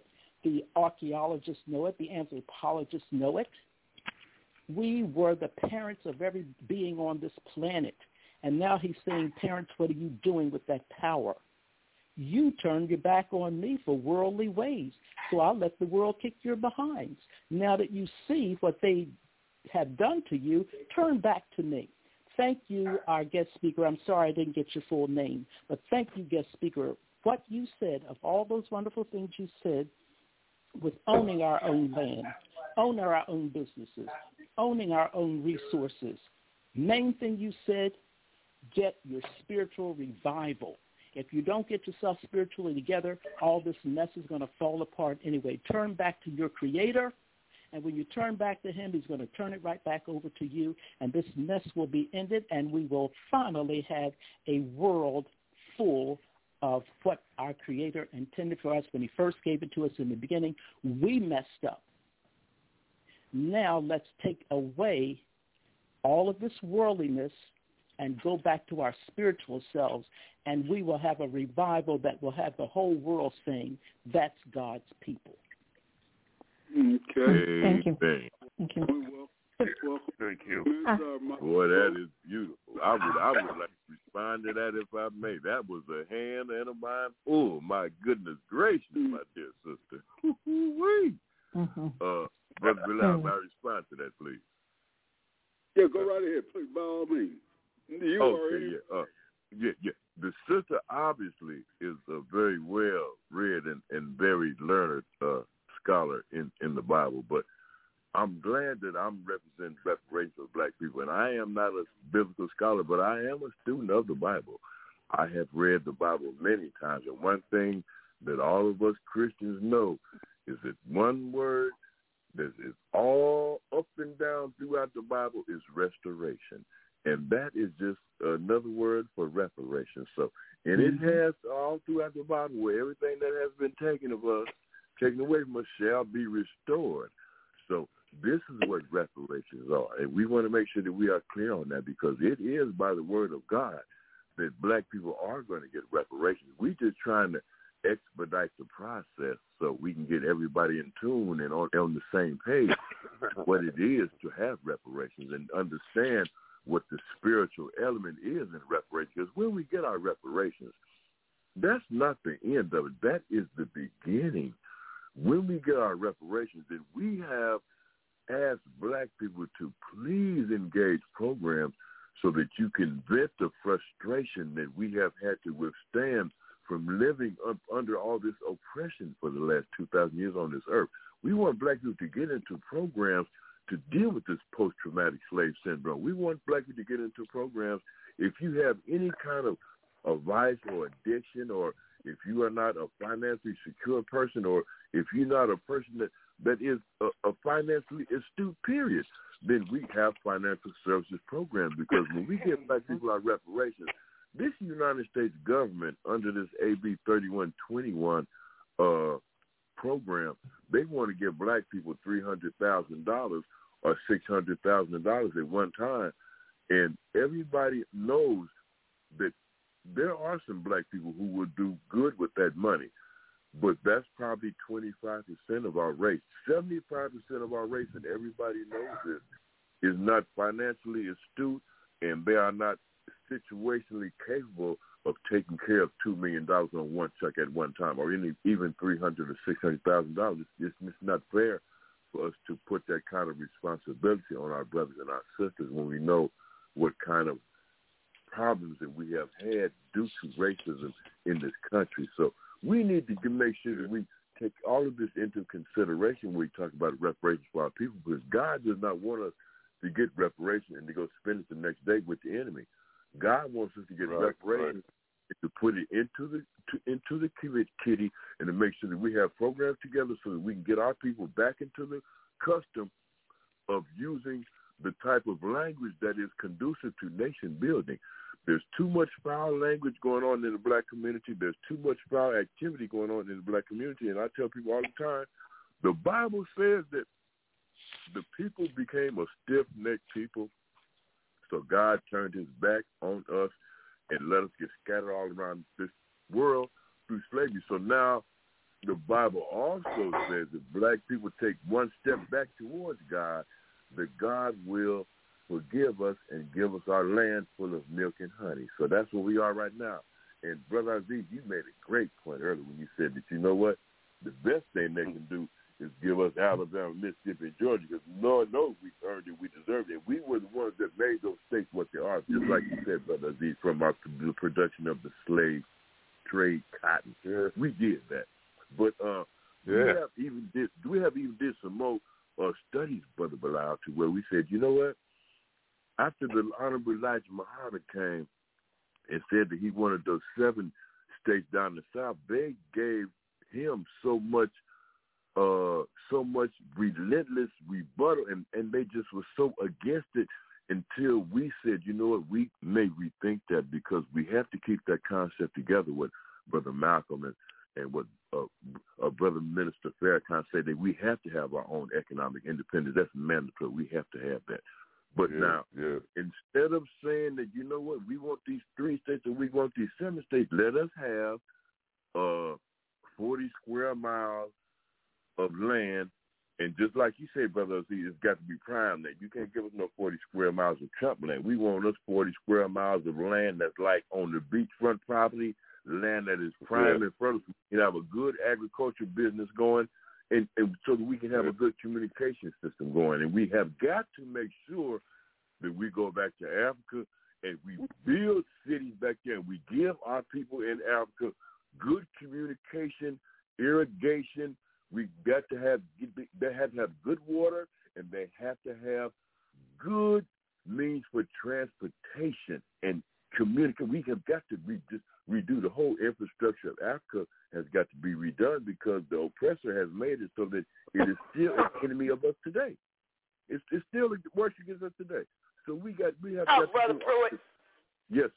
the archaeologists know it, the anthropologists know it. We were the parents of every being on this planet. And now he's saying, parents, what are you doing with that power? You turned your back on me for worldly ways, so I'll let the world kick your behinds. Now that you see what they have done to you, turn back to me. Thank you, our guest speaker. I'm sorry I didn't get your full name, but thank you, guest speaker. What you said, of all those wonderful things you said, with owning our own land, owning our own businesses, owning our own resources. Main thing you said, get your spiritual revival. If you don't get yourself spiritually together, all this mess is going to fall apart anyway. Turn back to your Creator, and when you turn back to Him, He's going to turn it right back over to you, and this mess will be ended, and we will finally have a world full of what our Creator intended for us when He first gave it to us in the beginning. We messed up. Now let's take away all of this worldliness and go back to our spiritual selves, and we will have a revival that will have the whole world saying, that's God's people. Okay. Thank you. Thank you. Welcome. Thank you. Boy, that is beautiful. I would like to respond to that if I may. That was a hand and a mind. Oh, my goodness gracious, my dear sister. Woo-wee. Brother Bilal, may I respond to that, please? Yeah, go right ahead, please, by all means. Yeah. The sister obviously is a very well-read and very learned scholar in the Bible, but I'm glad that I'm representing reparations of black people, and I am not a biblical scholar, but I am a student of the Bible. I have read the Bible many times, and one thing that all of us Christians know is that one word that is all up and down throughout the Bible is restoration. And that is just another word for reparation. So, and it has all throughout the Bible where everything that has been taken away from us shall be restored. So this is what reparations are. And we want to make sure that we are clear on that, because it is by the word of God that black people are going to get reparations. We're just trying to expedite the process so we can get everybody in tune and on the same page what it is to have reparations and understand what the spiritual element is in reparations. Because when we get our reparations, that's not the end of it. That is the beginning. When we get our reparations, then we have asked black people to please engage programs so that you can vent the frustration that we have had to withstand from living up under all this oppression for the last 2,000 years on this earth. We want black people to get into programs to deal with this post-traumatic slave syndrome. We want black people to get into programs if you have any kind of a vice or addiction, or if you are not a financially secure person, or if you're not a person that is a financially astute, period, then we have financial services programs. Because when we give black people our reparations, this United States government, under this AB 3121 program, they want to give black people $300,000 or $600,000 at one time. And everybody knows that there are some black people who will do good with that money, but that's probably 25% of our race. 75% of our race, and everybody knows this, is not financially astute, and they are not situationally capable of taking care of $2 million on one check at one time, or even $300,000 or $600,000. It's not fair for us to put that kind of responsibility on our brothers and our sisters when we know what kind of problems that we have had due to racism in this country. So we need to make sure that we take all of this into consideration when we talk about reparations for our people, because God does not want us to get reparations and to go spend it the next day with the enemy. God wants us to get reparations and to put it into the kitty and to make sure that we have programs together so that we can get our people back into the custom of using the type of language that is conducive to nation building. There's too much foul language going on in the black community. There's too much foul activity going on in the black community. And I tell people all the time, the Bible says that the people became a stiff-necked people, so God turned his back on us and let us get scattered all around this world through slavery. So now the Bible also says if black people take one step back towards God, that God will forgive us and give us our land full of milk and honey. So that's where we are right now. And Brother Aziz, you made a great point earlier when you said that, you know what, the best thing they can do is give us Alabama, Mississippi, and Georgia, because Lord knows we earned it, we deserved it. We were the ones that made those states what they are, just like you said, Brother Aziz, from the production of the slave trade cotton. Yeah. We did that. But we have even did some more studies, Brother Bilal, to where we said, you know what, after the Honorable Elijah Muhammad came and said that he wanted those 7 states down the South, they gave him so much relentless rebuttal, and they just were so against it until we said, you know what, we may rethink that, because we have to keep that concept together with Brother Malcolm and what Brother Minister Farrakhan said, that we have to have our own economic independence. That's mandatory. We have to have that. But instead of saying that, you know what, we want these 3 states and we want these 7 states, let us have 40 square miles of land. And just like you said, Brother Aziz, it's got to be prime land. You can't give us no 40 square miles of Trump land. We want us 40 square miles of land that's like on the beachfront property, land that is prime in front of us. We can have a good agriculture business going, and so that we can have a good communication system going. And we have got to make sure that we go back to Africa and we build cities back there, and we give our people in Africa good communication, irrigation. We got to have, they have to have good water, and they have to have good means for transportation and communicate. We have got to redo the whole infrastructure of Africa. Has got to be redone, because the oppressor has made it so that it is still an enemy of us today. It's still works against us today. So we have. Oh, Brother Pruitt. Yes.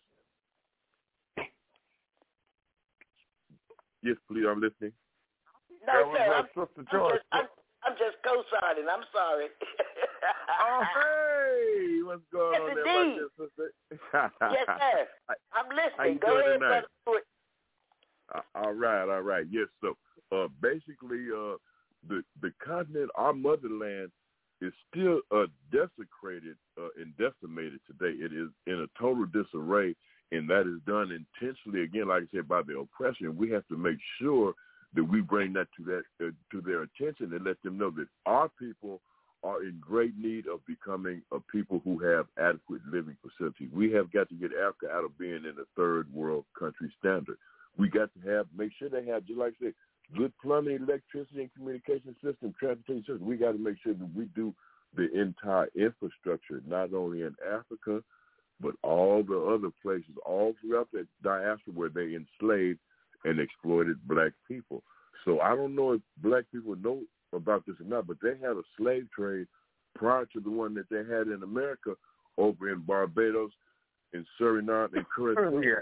Yes, please. I'm listening. No, sir. I'm just co-signing. I'm sorry. Oh, hey, what's going on there, my dear sister? Yes, sir. I'm listening. Go ahead, Brother Pruitt. All right. Yes, so basically the continent, our motherland, is still desecrated and decimated today. It is in a total disarray, and that is done intentionally, again, like I said, by the oppression. We have to make sure that we bring that to their attention and let them know that our people are in great need of becoming a people who have adequate living facilities. We have got to get Africa out of being in a third world country standard. We got to make sure they have, just like I said, good plumbing, electricity, and communication system, transportation system. We got to make sure that we do the entire infrastructure, not only in Africa, but all the other places, all throughout the diaspora where they enslaved and exploited black people. So I don't know if black people know about this or not, but they had a slave trade prior to the one that they had in America over in Barbados, in Suriname, and Curacao.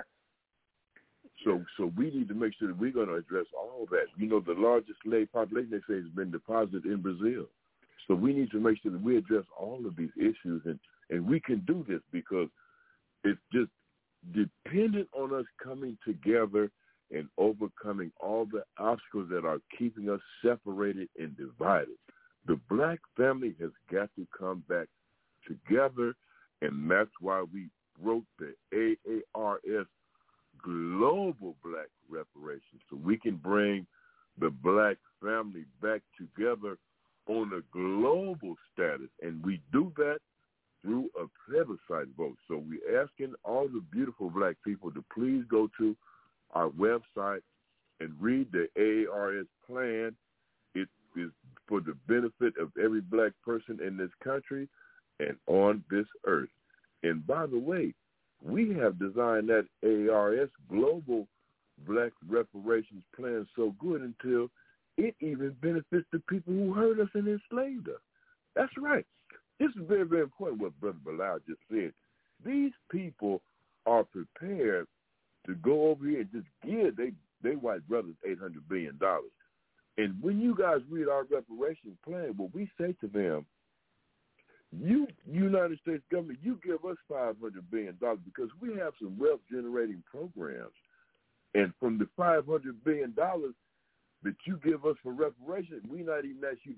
So we need to make sure that we're going to address all that. You know, the largest slave population, they say, has been deposited in Brazil. So we need to make sure that we address all of these issues, and we can do this because it's just dependent on us coming together and overcoming all the obstacles that are keeping us separated and divided. The black family has got to come back together, and that's why we wrote the AARS Global Black Reparations, so we can bring the black family back together on a global status. And we do that through a plebiscite vote. So we're asking all the beautiful black people to please go to our website and read the AARS plan. It is for the benefit of every black person in this country and on this earth. And by the way, we have designed that AARS Global Black Reparations Plan so good until it even benefits the people who hurt us and enslaved us. That's right. This is very, very important what Brother Bilal just said. These people are prepared to go over here and just give they white brothers $800 billion. And when you guys read our reparations plan, what we say to them, you, United States government, you give us $500 billion because we have some wealth-generating programs. And from the $500 billion, that you give us for reparations, we're not even asking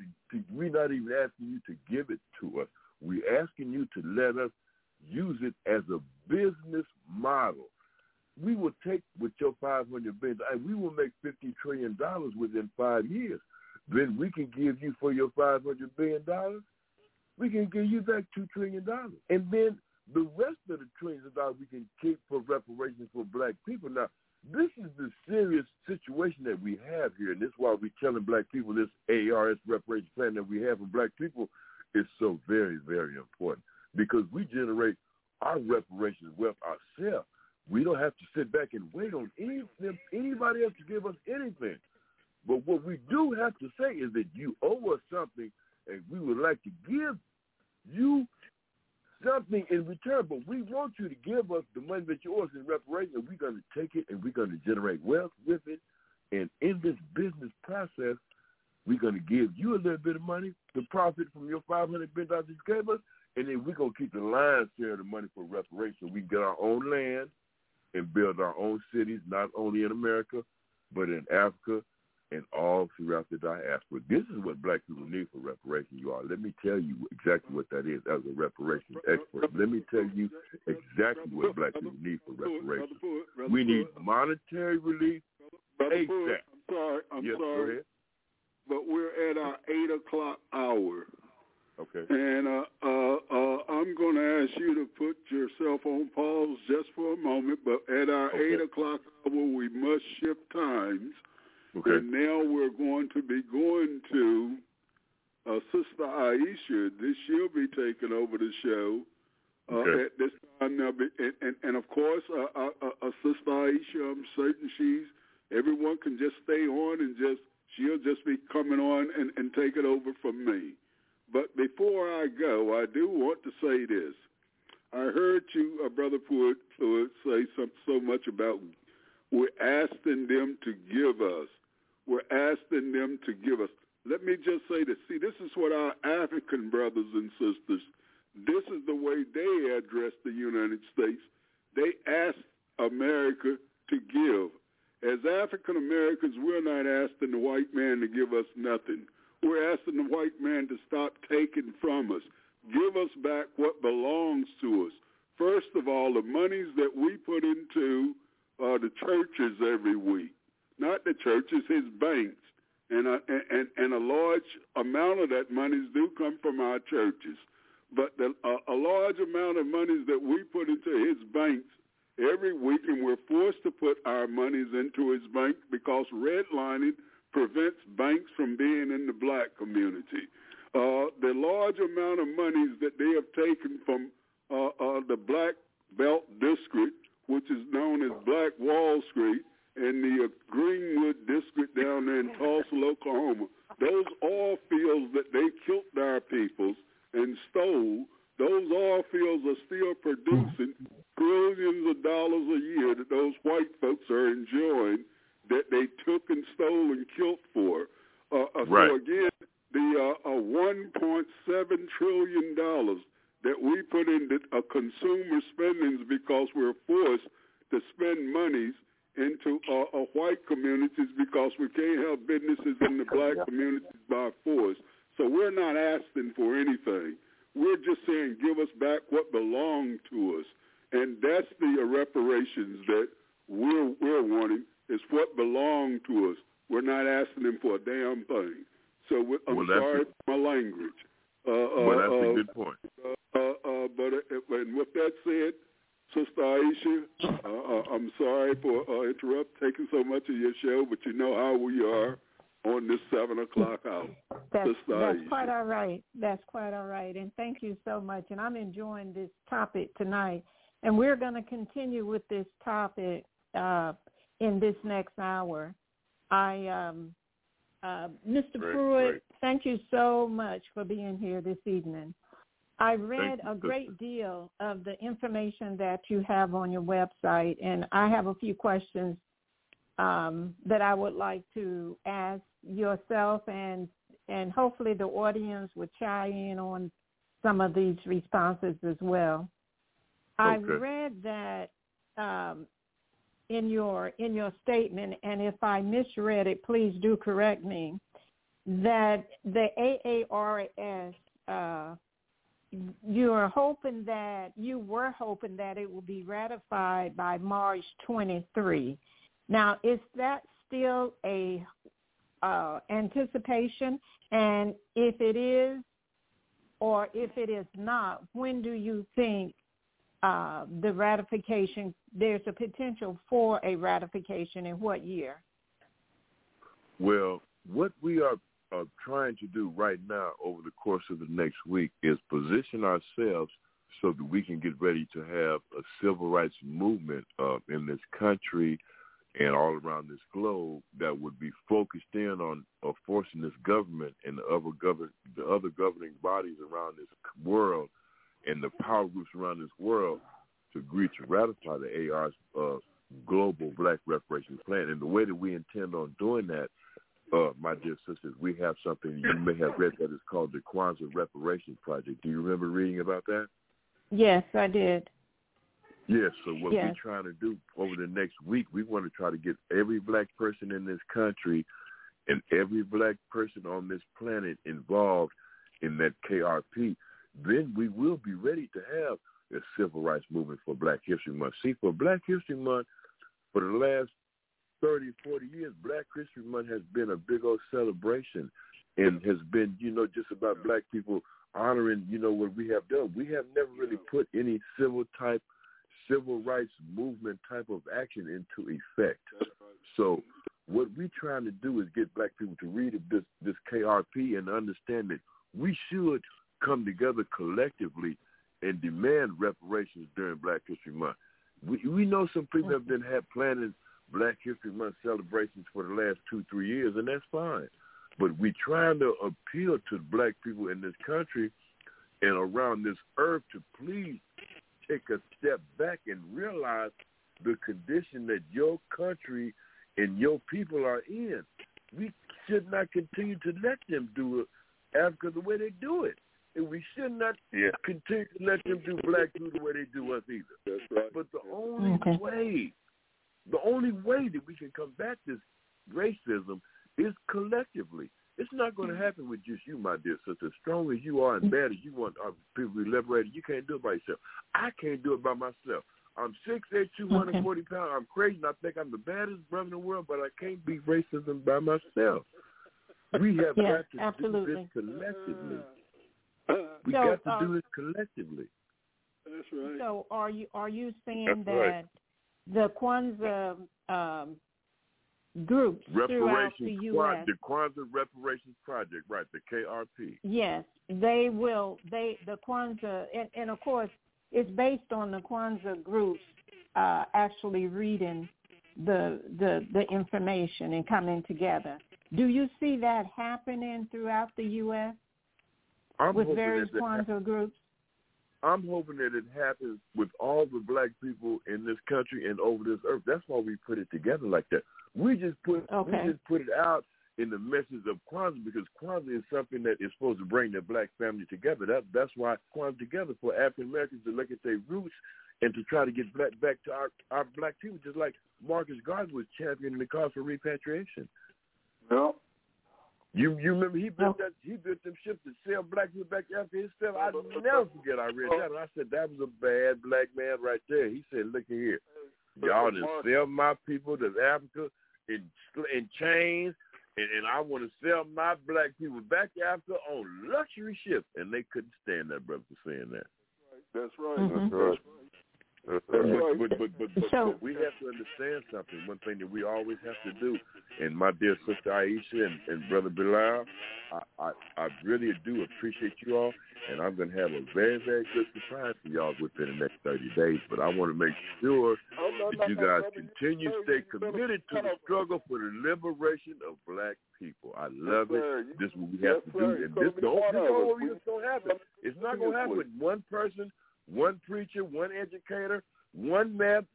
you to give it to us. We're asking you to let us use it as a business model. We will take with your $500 billion, and we will make $50 trillion within 5 years. Then we can give you for your $500 billion, we can give you back $2 trillion. And then the rest of the trillions of dollars we can keep for reparations for black people. Now, this is the serious situation that we have here, and this is why we're telling black people this ARS reparation plan that we have for black people is so very, very important, because we generate our reparations wealth ourselves. We don't have to sit back and wait on anybody else to give us anything. But what we do have to say is that you owe us something, and we would like to give you something in return, but we want you to give us the money that you owe us in reparation, and we're going to take it and we're going to generate wealth with it. And in this business process, we're going to give you a little bit of money, the profit from your $500 billion you gave us, and then we're going to keep the lion's share of the money for reparation so we can get our own land and build our own cities, not only in America, but in Africa and all throughout the diaspora. This is what black people need for reparation, you all. Let me tell you exactly what that is as a reparations expert. Let me tell you exactly what black people need for reparations. We need monetary relief ASAP. I'm sorry. Go ahead. But we're at our 8 o'clock hour. Okay. And I'm going to ask you to put yourself on pause just for a moment, but at our 8 o'clock hour, we must shift times. Okay. And now we're going to be going to Sister Aisha. She'll be taking over the show at this time. Now, and of course, Sister Aisha, I'm certain everyone can just stay on and she'll just be coming on and take it over from me. But before I go, I do want to say this. I heard you, Brother Pruitt, say so much about we're asking them to give us. We're asking them to give us. Let me just say this. See, this is what our African brothers and sisters, this is the way they address the United States. They ask America to give. As African Americans, we're not asking the white man to give us nothing. We're asking the white man to stop taking from us. Give us back what belongs to us. First of all, the monies that we put into the churches every week, not the churches, his banks, and a large amount of that monies do come from our churches. But a large amount of monies that we put into his banks every week, and we're forced to put our monies into his bank because redlining prevents banks from being in the black community. The large amount of monies that they have taken from the Black Belt District, which is known as Black Wall Street, and the Greenwood District down there in Tulsa, Oklahoma, those oil fields that they killed our peoples and stole, those oil fields are still producing trillions of dollars a year that those white folks are enjoying that they took and stole and killed for. So again, the $1.7 trillion that we put into consumer spendings because we're forced to spend monies into white communities because we can't have businesses in the black communities by force. So we're not asking for anything. We're just saying give us back what belonged to us. And that's the reparations that we're wanting, is what belonged to us. We're not asking them for a damn thing. So I'm sorry for my language. That's a good point. And with that said, Sister Aisha, I'm sorry for taking so much of your show, but you know how we are on this 7 o'clock hour. That's quite all right. That's quite all right. And thank you so much. And I'm enjoying this topic tonight. And we're going to continue with this topic in this next hour. Mr. Pruitt, thank you so much for being here this evening. I read a great deal of the information that you have on your website, and I have a few questions that I would like to ask yourself, and hopefully the audience would chime in on some of these responses as well. I read that in your statement, and if I misread it, please do correct me, that the AARS, you were hoping that it will be ratified by March 23. Now, is that still a anticipation? And if it is, or if it is not, when do you think the ratification, there's a potential for a ratification, in what year? Well, what we are trying to do right now over the course of the next week is position ourselves so that we can get ready to have a civil rights movement in this country and all around this globe that would be focused in on forcing this government and the other governing bodies around this world and the power groups around this world to agree to ratify the AR's global black reparations plan. And the way that we intend on doing that, my dear sisters, we have something you may have read that is called the Kwanzaa Reparations Project. Do you remember reading about that? Yes, I did. Yes, so what we're trying to do over the next week, we want to try to get every black person in this country and every black person on this planet involved in that KRP. Then we will be ready to have a civil rights movement for Black History Month. See, for Black History Month, for the last 30, 40 years, Black History Month has been a big old celebration and has been, just about black people honoring, what we have done. We have never really put any civil rights movement type of action into effect. So what we're trying to do is get black people to read this KRP and understand that we should come together collectively and demand reparations during Black History Month. We know some people have been planning Black History Month celebrations for the last 2-3 years, and that's fine. But we're trying to appeal to the black people in this country and around this earth to please take a step back and realize the condition that your country and your people are in. We should not continue to let them do Africa the way they do it. And we should not continue to let them do black people the way they do us either. That's right. But the only way that we can combat this racism is collectively. It's not going to happen with just you, my dear sister. As strong as you are and bad as you want people to be liberated, you can't do it by yourself. I can't do it by myself. I'm 6'8", 240 pounds. I'm crazy, and I think I'm the baddest brother in the world, but I can't beat racism by myself. We have got to do this collectively. We got to do this collectively. That's right. So are you saying that the Kwanzaa groups throughout the U.S. The Kwanzaa Reparations Project, right, the KRP. Yes, they will. The Kwanzaa, and of course, it's based on the Kwanzaa groups actually reading the information and coming together. Do you see that happening throughout the U.S. with various Kwanzaa groups? I'm hoping that it happens with all the black people in this country and over this earth. That's why we put it together like that. We just put it out in the message of Kwanzaa because Kwanzaa is something that is supposed to bring the black family together. That's why Kwanzaa together for African Americans to look at their roots and to try to get back to our black people, just like Marcus Garvey was championing the cause for repatriation. Yeah. You remember he built them ships to sail black people back to Africa himself. I'll never forget I read that. And I said, that was a bad black man right there. He said, look here, y'all just sell my people to Africa in chains, and I want to sell my black people back to Africa on luxury ships. And they couldn't stand that brother for saying that. That's right. Mm-hmm. That's right. But we have to understand something. One thing that we always have to do, and my dear sister Aisha and brother Bilal, I really do appreciate you all, and I'm going to have a very, very good surprise for y'all within the next 30 days. But I want to make sure that you guys continue to stay committed to the struggle for the liberation of black people. I love it. This is what we have to do, and this is what going to happen. It's not going to happen with one person, one preacher, one educator, one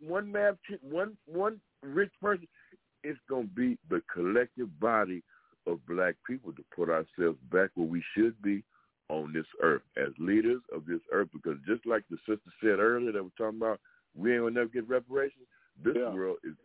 rich person. It's going to be the collective body of black people to put ourselves back where we should be on this earth as leaders of this earth. Because just like the sister said earlier that we're talking about, we ain't going to never get reparations. This world is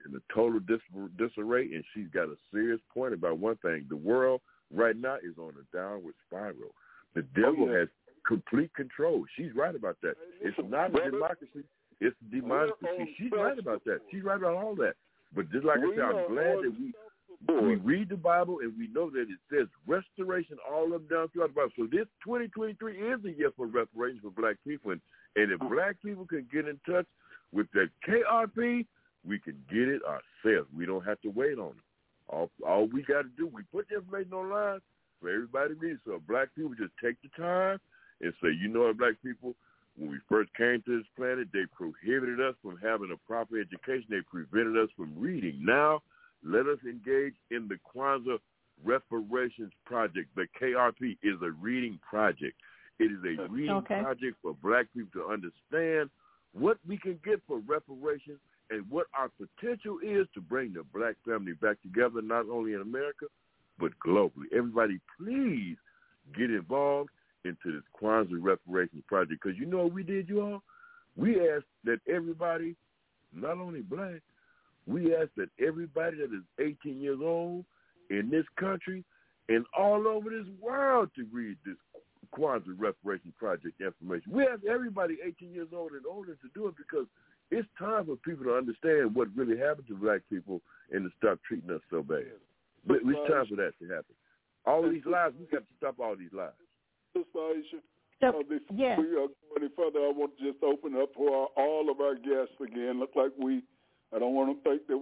in a total disarray, and she's got a serious point about one thing. The world right now is on a downward spiral. The devil has complete control. She's right about that. It's not democracy. It's democracy. She's right about that. She's right about all that. But just like I said, I'm glad that we read the Bible and we know that it says restoration all up down throughout the Bible. So this 2023 is a year for reparation for black people. And if black people can get in touch with that KRP, we can get it ourselves. We don't have to wait on it. All we got to do, we put the information online for everybody to read. So black people just take the time and say, you know what, black people, when we first came to this planet, they prohibited us from having a proper education. They prevented us from reading. Now, let us engage in the Kwanzaa Reparations Project. The KRP is a reading project. It is a reading project for black people to understand what we can get for reparations and what our potential is to bring the black family back together, not only in America, but globally. Everybody, please get involved into this Kwanzaa Reparations Project, because you know what we did, you all? We asked that everybody, not only black, we asked that everybody that is 18 years old in this country and all over this world to read this Kwanzaa Reparations Project information. We asked everybody 18 years old and older to do it because it's time for people to understand what really happened to black people and to stop treating us so bad. It's time for that to happen. All of these lies, we got to stop all these lies. Sister Aisha, before we go any further, I want to just open up for all of our guests again. Look like I don't want to think that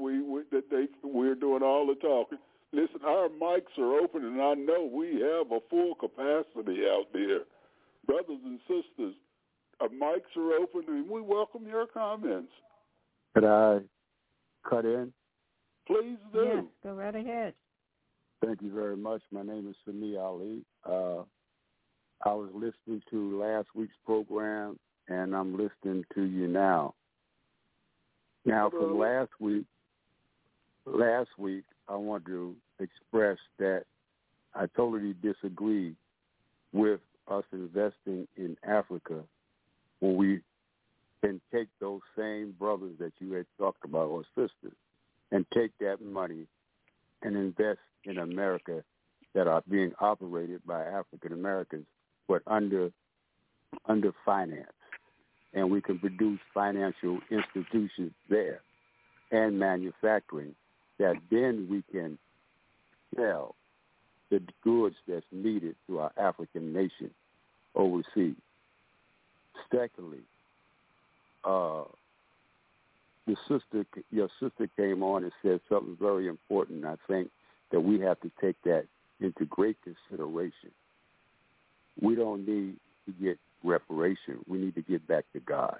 we're doing all the talking. Listen, our mics are open, and I know we have a full capacity out there. Brothers and sisters, our mics are open, and we welcome your comments. Could I cut in? Please do. Yes, go right ahead. Thank you very much. My name is Sami Ali. I was listening to last week's program, and I'm listening to you now. Now, from last week, I want to express that I totally disagree with us investing in Africa when we can take those same brothers that you had talked about, or sisters, and take that money and invest in America that are being operated by African Americans, but under finance. And we can produce financial institutions there and manufacturing that then we can sell the goods that's needed to our African nation overseas. Secondly, your sister came on and said something very important. I think that we have to take that into great consideration. We don't need to get reparation. We need to get back to God.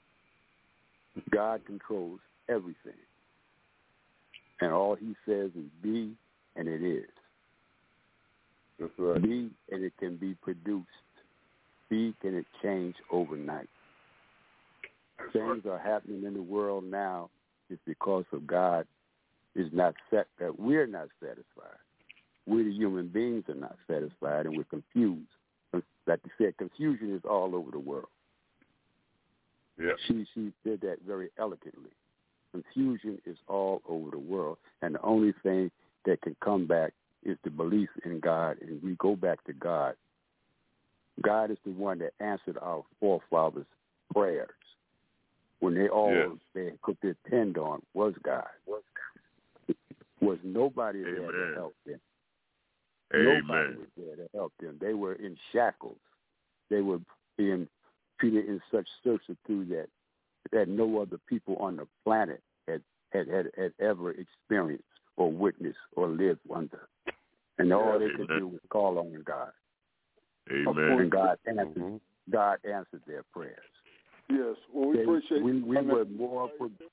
God controls everything. And all he says is be, and it is. That's right. Be, and it can be produced. Be, and it change overnight. Things are happening in the world now is because of God is not set, that we're not satisfied. We, the human beings, are not satisfied, and we're confused. Like you said, confusion is all over the world. Yeah. She did that very elegantly. Confusion is all over the world, and the only thing that can come back is the belief in God, and we go back to God. God is the one that answered our forefathers' prayers when they could depend on was God. Was nobody there to help them. Amen. Nobody was there to help them. They were in shackles. They were being treated in such servitude that no other people on the planet had ever experienced or witnessed or lived under. And all they could do was call on God. Amen. And God answered their prayers. Yes, well, we appreciate. We were more.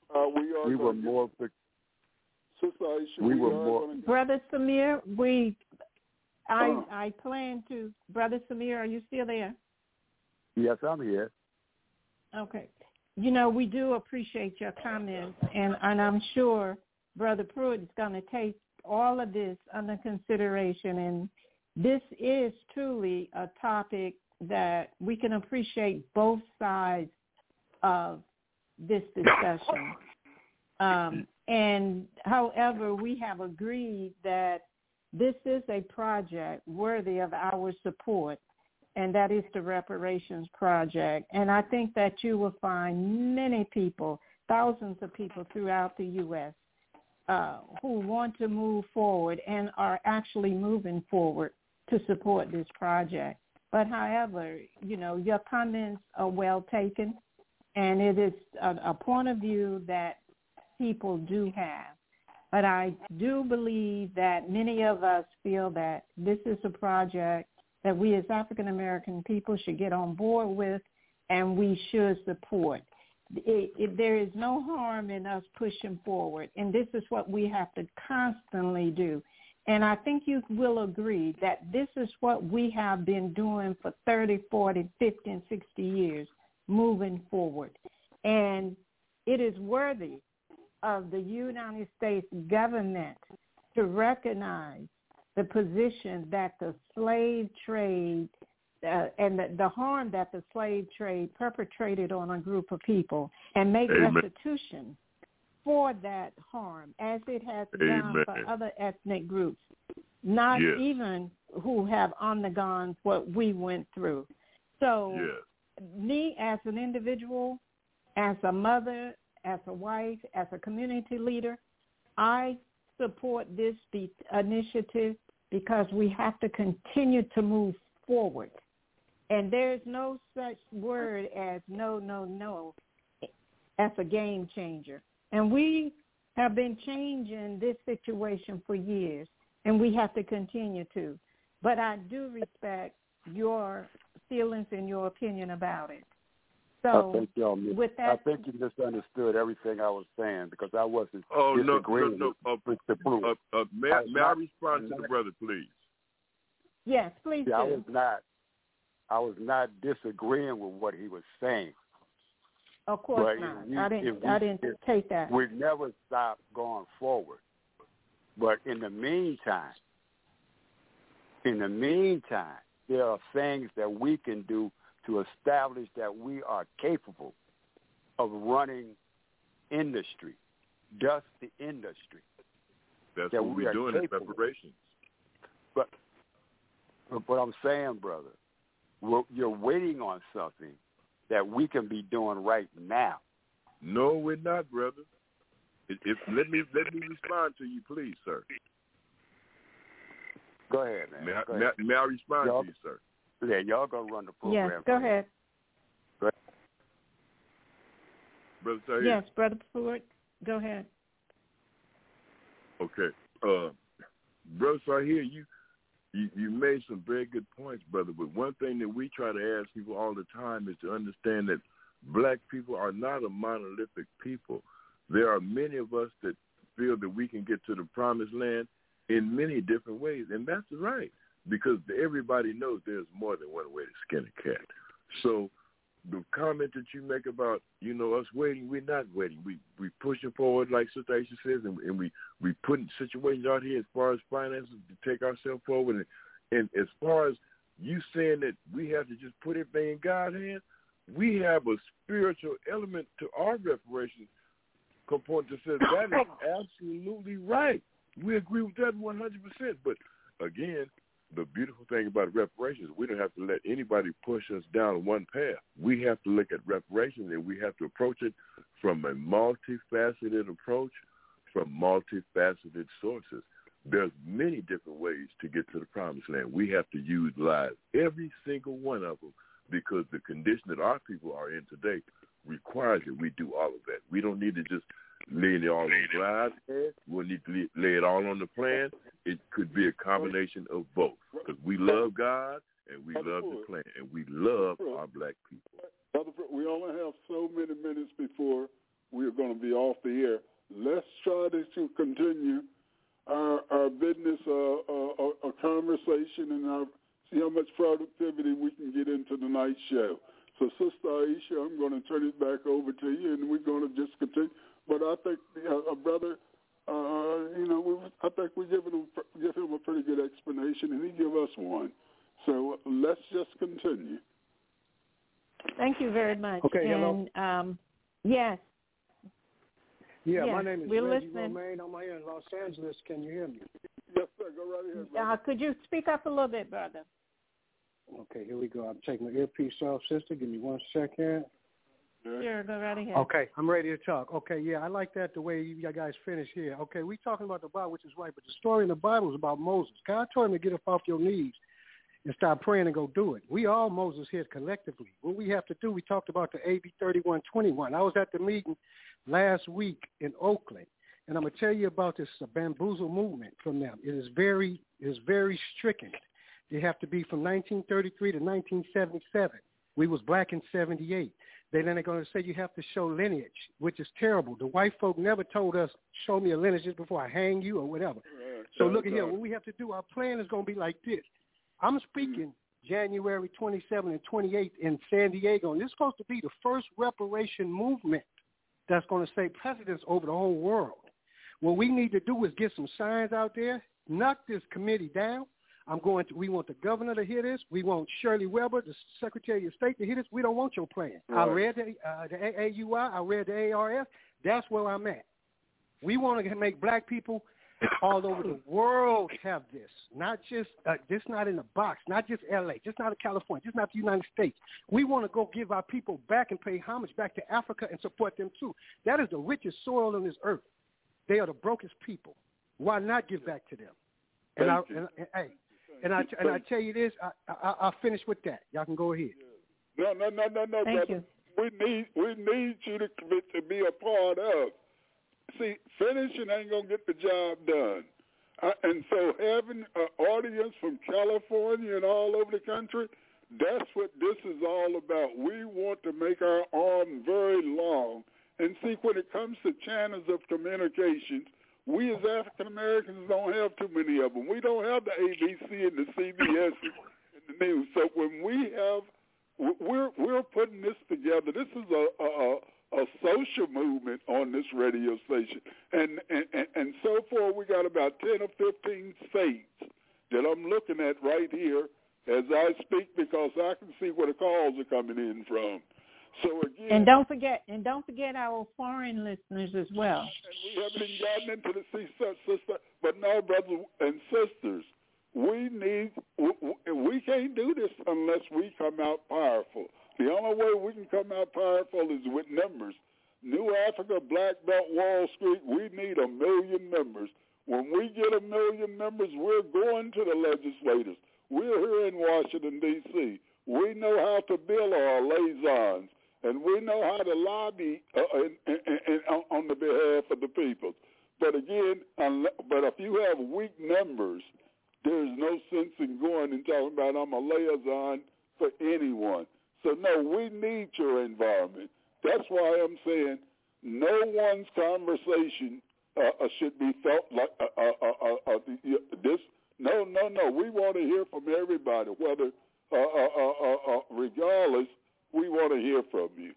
Sister Aisha, Brother Samir, I plan to. Brother Samir, are you still there? Yes, I'm here. Okay. You know, we do appreciate your comments, and I'm sure Brother Pruitt is going to take all of this under consideration, and this is truly a topic that we can appreciate both sides of this discussion. And however, we have agreed that this is a project worthy of our support, and that is the reparations project. And I think that you will find many people, thousands of people throughout the U.S. Who want to move forward and are actually moving forward to support this project. But however, your comments are well taken, and it is a point of view that people do have. But I do believe that many of us feel that this is a project that we as African American people should get on board with, and we should support. There is no harm in us pushing forward, and this is what we have to constantly do. And I think you will agree that this is what we have been doing for 30, 40, 50, and 60 years, moving forward. And it is worthy of the United States government to recognize the position that the slave trade and the harm that the slave trade perpetrated on a group of people, and make restitution for that harm, as it has done for other ethnic groups, not even who have undergone what we went through. So me as an individual, as a mother, as a wife, as a community leader, I support this initiative because we have to continue to move forward. And there's no such word as no as a game changer. And we have been changing this situation for years, and we have to continue to. But I do respect your feelings and your opinion about it. So with that, I think you misunderstood everything I was saying, because I wasn't disagreeing with the proof. May I respond to the brother, please? Yes, please do. I was not disagreeing with what he was saying. Of course not. I didn't take that. We never stopped going forward. But in the meantime, there are things that we can do to establish that we are capable of running industry, thus the industry. That's what we're doing in reparations. But what I'm saying, brother, you're waiting on something that we can be doing right now. No, we're not, brother. Let me respond to you, please, sir. Go ahead, man. May I respond to you, sir? Yeah, y'all gonna run the program. Yes, go ahead. Brother Tahir. Yes, Brother Pruitt, go ahead. Okay. Brother Tahir, you made some very good points, brother. But one thing that we try to ask people all the time is to understand that black people are not a monolithic people. There are many of us that feel that we can get to the promised land in many different ways, and that's right, because everybody knows there's more than one way to skin a cat. So the comment that you make about, us waiting, we're not waiting. We pushing forward, like Sister Aisha says, and we putting situations out here as far as finances to take ourselves forward. And as far as you saying that we have to just put everything in God's hands, we have a spiritual element to our reparations component that says that is absolutely right. We agree with that 100%. But again, the beautiful thing about reparations, we don't have to let anybody push us down one path. We have to look at reparations, and we have to approach it from a multifaceted approach, from multifaceted sources. There's many different ways to get to the promised land. We have to utilize every single one of them, because the condition that our people are in today requires that we do all of that. We don't need to just lay it all on God's head. We'll need to lay it all on the plan. It could be a combination of both, because we love God and we love the plan, and we love our black people. Brother, we only have so many minutes before we're going to be off the air. Let's try to continue our business, a conversation, and see how much productivity we can get into tonight's show. So, Sister Aisha, I'm going to turn it back over to you, and we're going to just continue. But I think, brother, I think we give him a pretty good explanation, and he give us one. So let's just continue. Thank you very much. Okay, and, yes. Yeah, yes, my name is we're Reggie listening. Romaine. I'm here in Los Angeles. Can you hear me? Yes, sir. Go right ahead, brother. Could you speak up a little bit, brother? Okay, here we go. I'm taking my earpiece off, sister. Give me 1 second. Sure, go right ahead. Okay, I'm ready to talk. Okay, yeah, I like that the way you guys finish here. Okay, we talking about the Bible, which is right, but the story in the Bible is about Moses. God told him to get up off your knees and start praying and go do it. We all Moses here collectively. What we have to do, we talked about the AB 3121. I was at the meeting last week in Oakland, and I'm going to tell you about this bamboozle movement from them. It is very stricken. They have to be from 1933 to 1977. We was black in 78. Then they're going to say you have to show lineage, which is terrible. The white folk never told us, show me a lineage just before I hang you or whatever. So look at here. What we have to do, our plan is going to be like this. I'm speaking January 27 and 28 in San Diego, and this is supposed to be the first reparation movement that's going to set precedence over the whole world. What we need to do is get some signs out there, knock this committee down. We want the governor to hear this. We want Shirley Weber, the Secretary of State, to hear this. We don't want your plan. Right. I read the AAUI. I read the ARS. That's where I'm at. We want to make black people all over the world have this. Not just, this not in a box, not just L.A., just not in California, just not the United States. We want to go give our people back and pay homage back to Africa and support them too. That is the richest soil on this earth. They are the brokest people. Why not give back to them? And I tell you this, I'll finish with that. Y'all can go ahead. No, Thank brother. You. We need you to commit to be a part of. See, finishing ain't gonna get the job done. And so having an audience from California and all over the country, that's what this is all about. We want to make our arm very long. And see, when it comes to channels of communications, we as African Americans don't have too many of them. We don't have the ABC and the CBS and the news. So when we're putting this together, this is a social movement on this radio station. And so far we got about 10 or 15 states that I'm looking at right here as I speak, because I can see where the calls are coming in from. So again, and don't forget our foreign listeners as well. And we haven't even gotten into the sister, but no, brothers and sisters, we can't do this unless we come out powerful. The only way we can come out powerful is with numbers. New Africa, Black Belt, Wall Street, we need 1 million members. When we get 1 million members, we're going to the legislators. We're here in Washington, D.C. We know how to build our liaisons, and we know how to lobby on the behalf of the people. But again, if you have weak numbers, there's no sense in going and talking about I'm a liaison for anyone. So, no, we need your environment. That's why I'm saying no one's conversation should be felt like this. No. We want to hear from everybody, whether regardless, we want to hear from you.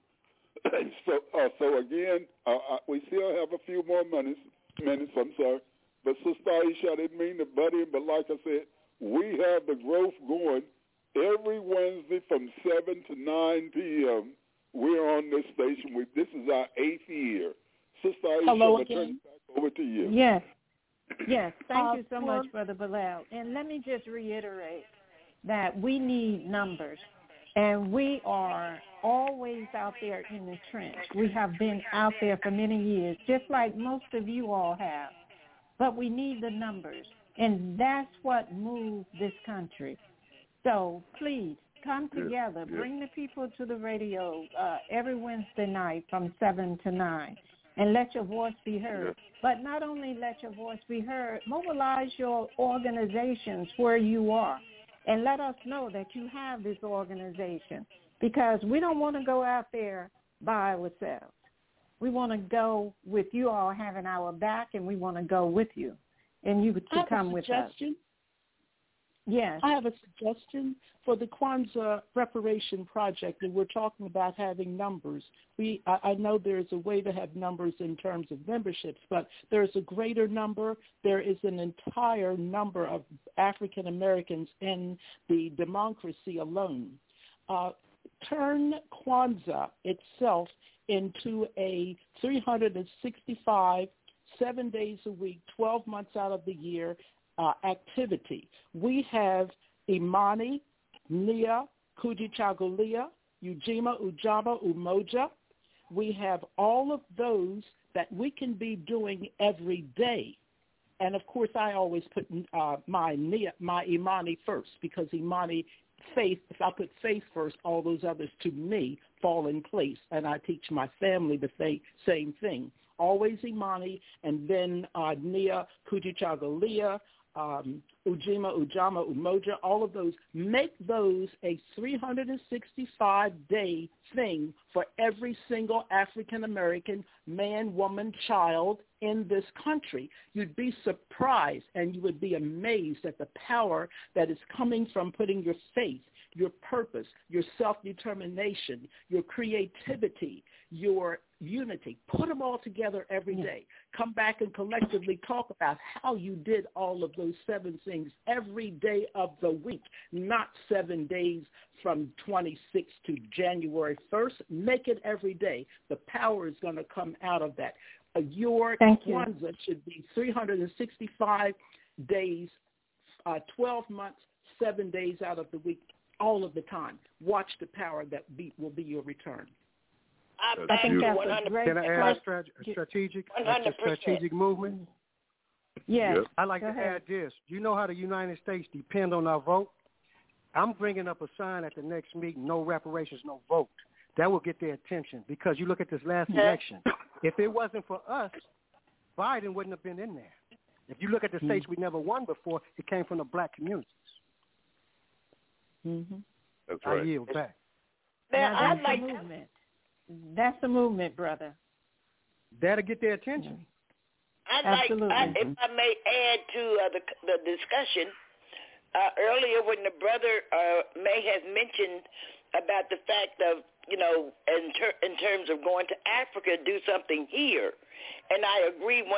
So again, we still have a few more minutes. I'm sorry, but Sister Aisha, I didn't mean to butt in, but like I said, we have the growth going every Wednesday from 7 to 9 p.m. We're on this station. This is our 8th year. Sister Aisha, Hello I'm turn it back over to you. Yes. Thank you so much, Brother Bilal. And let me just reiterate that we need numbers, and we are always out there in the trench. We have been out there for many years, just like most of you all have. But we need the numbers, and that's what moves this country. So please come together. Bring the people to the radio every Wednesday night from 7 to 9, and let your voice be heard. But not only let your voice be heard, mobilize your organizations where you are, and let us know that you have this organization, because we don't want to go out there by ourselves. We want to go with you all having our back, and we want to go with you, and you to come with us. Yes. I have a suggestion for the Kwanzaa Reparation Project, and we're talking about having numbers. I know there's a way to have numbers in terms of memberships, but there's a greater number. There is an entire number of African Americans in the democracy alone. turn Kwanzaa itself into a 365, 7 days a week, 12 months out of the year activity. We have Imani, Nia, Kujichagulia, Ujima, Ujaba, Umoja. We have all of those that we can be doing every day. And, of course, I always put my Imani first, because Imani, faith, if I put faith first, all those others to me fall in place. And I teach my family the same thing. Always Imani, and then Nia, Kujichagulia, Ujima, Ujama, Umoja, all of those. Make those a 365-day thing for every single African-American man, woman, child in this country. You'd be surprised and you would be amazed at the power that is coming from putting your faith, your purpose, your self-determination, your creativity, your unity. Put them all together every day. Come back and collectively talk about how you did all of those 7 things every day of the week, not 7 days from 26th to January 1st. Make it every day. The power is going to come out of that. Your Kwanzaa should be 365 days, 12 months, 7 days out of the week, all of the time. Watch the power that will be your return. I think that's 100%. Can I add a strategic movement? Yes. I'd like to add this. You know how the United States depend on our vote? I'm bringing up a sign at the next meeting, no reparations, no vote. That will get their attention, because you look at this last election. If it wasn't for us, Biden wouldn't have been in there. If you look at the states we never won before, it came from the black communities. Mm-hmm. That's right. I yield back. Now, that's a movement. That's a movement, brother. That'll get their attention. Absolutely. If I may add to the discussion, earlier when the brother may have mentioned about the fact of, in terms of going to Africa, do something here, and I agree 100%.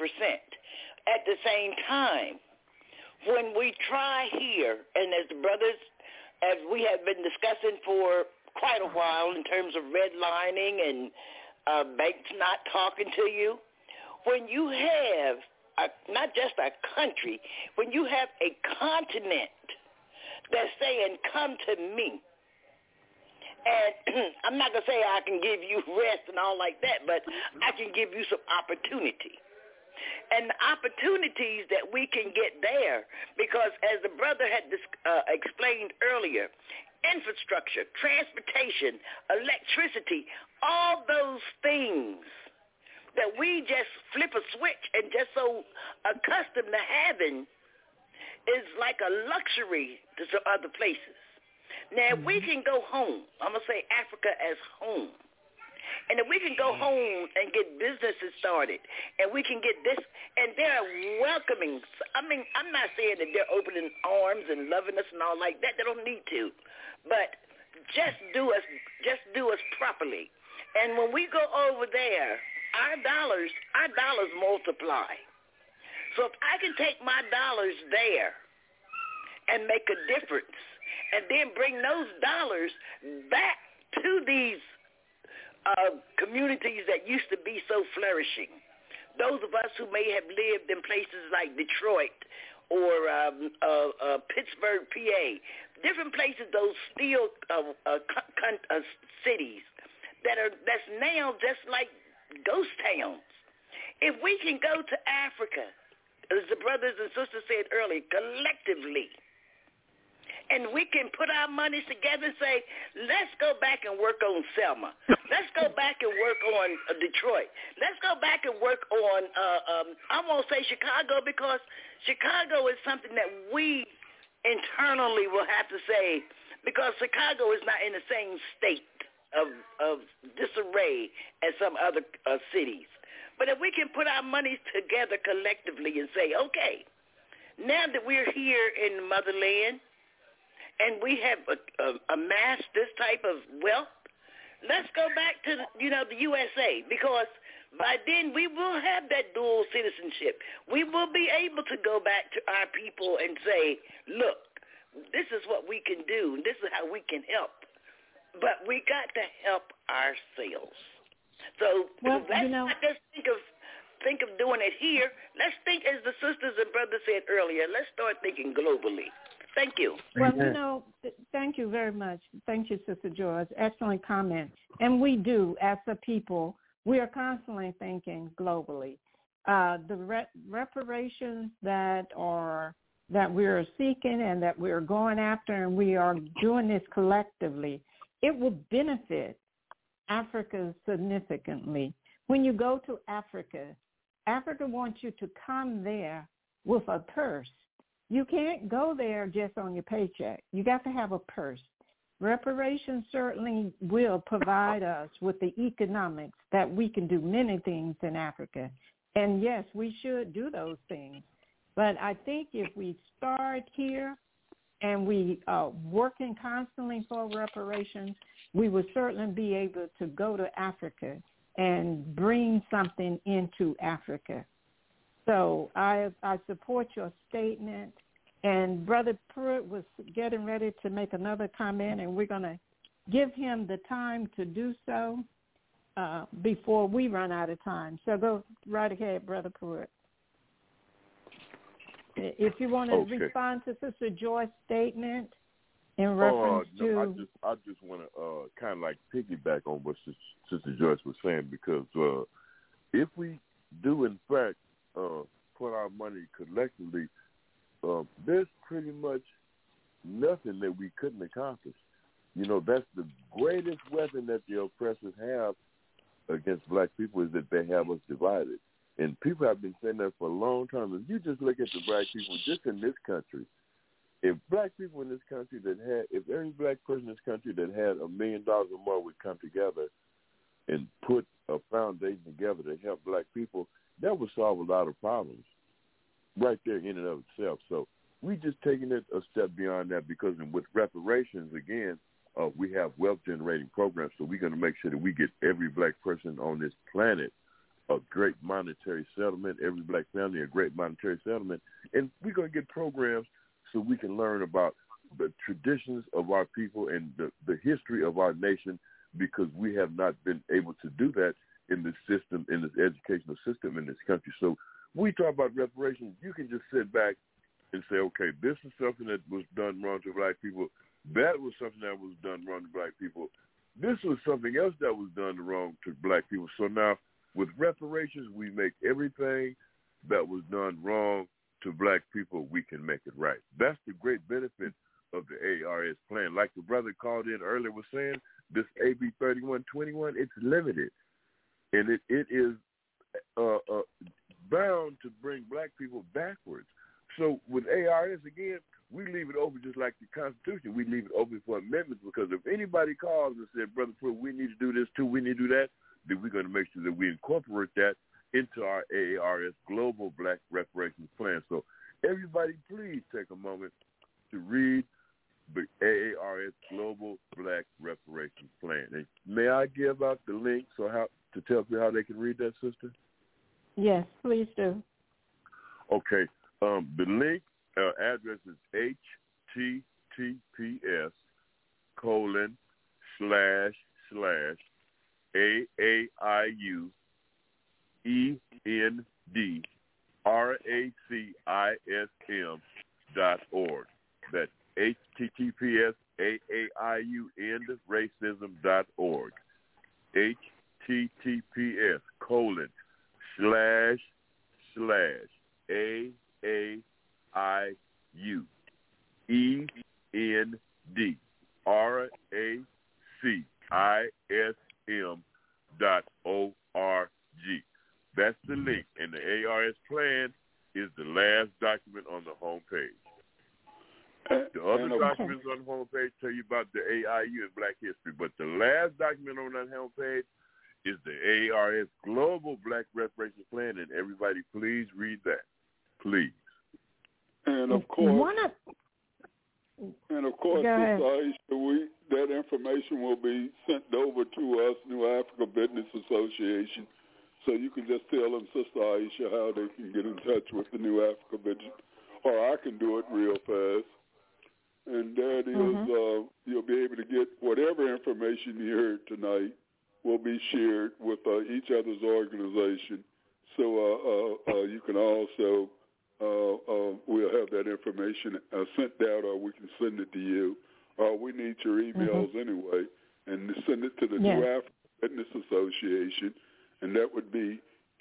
At the same time, when we try here, and as the brothers, as we have been discussing for quite a while in terms of redlining and banks not talking to you, when you have not just a country, when you have a continent that's saying, come to me, and I'm not going to say I can give you rest and all like that, but I can give you some opportunity. And the opportunities that we can get there, because as the brother had explained earlier, infrastructure, transportation, electricity, all those things that we just flip a switch and just so accustomed to having is like a luxury to some other places. Now, if we can go home, I'm going to say Africa as home, and if we can go home and get businesses started, and we can get this, and they're welcoming. I mean, I'm not saying that they're opening arms and loving us and all like that. They don't need to. But just do us properly. And when we go over there, our dollars multiply. So if I can take my dollars there and make a difference, and then bring those dollars back to these communities that used to be so flourishing, those of us who may have lived in places like Detroit or Pittsburgh, PA, different places, those steel cities that's now just like ghost towns. If we can go to Africa, as the brothers and sisters said earlier, collectively, and we can put our monies together and say, let's go back and work on Selma. Let's go back and work on Detroit. Let's go back and work on, I won't say Chicago, because Chicago is something that we internally will have to say, because Chicago is not in the same state of disarray as some other cities. But if we can put our monies together collectively and say, okay, now that we're here in the motherland, and we have amassed this type of wealth, let's go back to the USA, because by then we will have that dual citizenship. We will be able to go back to our people and say, look, this is what we can do. This is how we can help. but we got to help ourselves. So let's not just think of doing it here. Let's think, as the sisters and brothers said earlier, let's start thinking globally. Thank you. Well, thank you very much. Thank you, Sister Joyce. Excellent comment. And we do, as a people, we are constantly thinking globally. The reparations that we're seeking and that we're going after, and we are doing this collectively, it will benefit Africa significantly. When you go to Africa, Africa wants you to come there with a purse. You can't go there just on your paycheck. You got to have a purse. Reparations certainly will provide us with the economics that we can do many things in Africa. And yes, we should do those things. But I think if we start here and we are working constantly for reparations, we will certainly be able to go to Africa and bring something into Africa. So I support your statement. And Brother Pruitt was getting ready to make another comment, and we're going to give him the time to do so before we run out of time. So go right ahead, Brother Pruitt. If you want to respond to Sister Joyce's statement in reference to... I just want to kind of like piggyback on what Sister Joyce was saying, because if we do, in fact, put our money collectively, there's pretty much nothing that we couldn't accomplish. You know, that's the greatest weapon that the oppressors have against black people, is that they have us divided. And people have been saying that for a long time. If you just look at the black people just in this country, if black people in this country if every black person in this country that had $1 million or more would come together and put a foundation together to help black people, that would solve a lot of problems right there in and of itself. So we just taking it a step beyond that, because with reparations, again, we have wealth-generating programs, so we're going to make sure that we get every black person on this planet a great monetary settlement, every black family a great monetary settlement, and we're going to get programs so we can learn about the traditions of our people and the history of our nation, because we have not been able to do that in this system, in this educational system in this country. So when we talk about reparations, you can just sit back and say, okay, this is something that was done wrong to black people. That was something that was done wrong to black people. This was something else that was done wrong to black people. So now with reparations, we make everything that was done wrong to black people, we can make it right. That's the great benefit of the ARS plan. Like the brother called in earlier was saying, this AB 3121, it's limited. And it is bound to bring black people backwards. So with ARS, again, we leave it open just like the Constitution. We leave it open for amendments, because if anybody calls and says, Brother Pruitt, we need to do this too, we need to do that, then we're going to make sure that we incorporate that into our AARS Global Black Reparations Plan. So everybody, please take a moment to read the AARS Global Black Reparations Plan. And may I give out the link to tell people how they can read that, sister? Yes, please do. Okay. The link address is https://AAIUENDRACISM.org. That's https://AAIUENDRACISM.org. https://AAIUENDRACISM.org. That's the link. And the ARS plan is the last document on the homepage. The other documents on the homepage tell you about the AIU and Black history, but the last document on that homepage is the ARS Global Black Reparations Plan, and everybody please read that. Please. And of course, Sister Aisha, that information will be sent over to us, New Africa Business Association. So you can just tell them, Sister Aisha, how they can get in touch with the New Africa Business, or I can do it real fast. And that is, you'll be able to get whatever whatever information you heard tonight will be shared with each other's organization. So you can also, we'll have that information sent out, or we can send it to you. We need your emails anyway, and send it to the New African Fitness Association, and that would be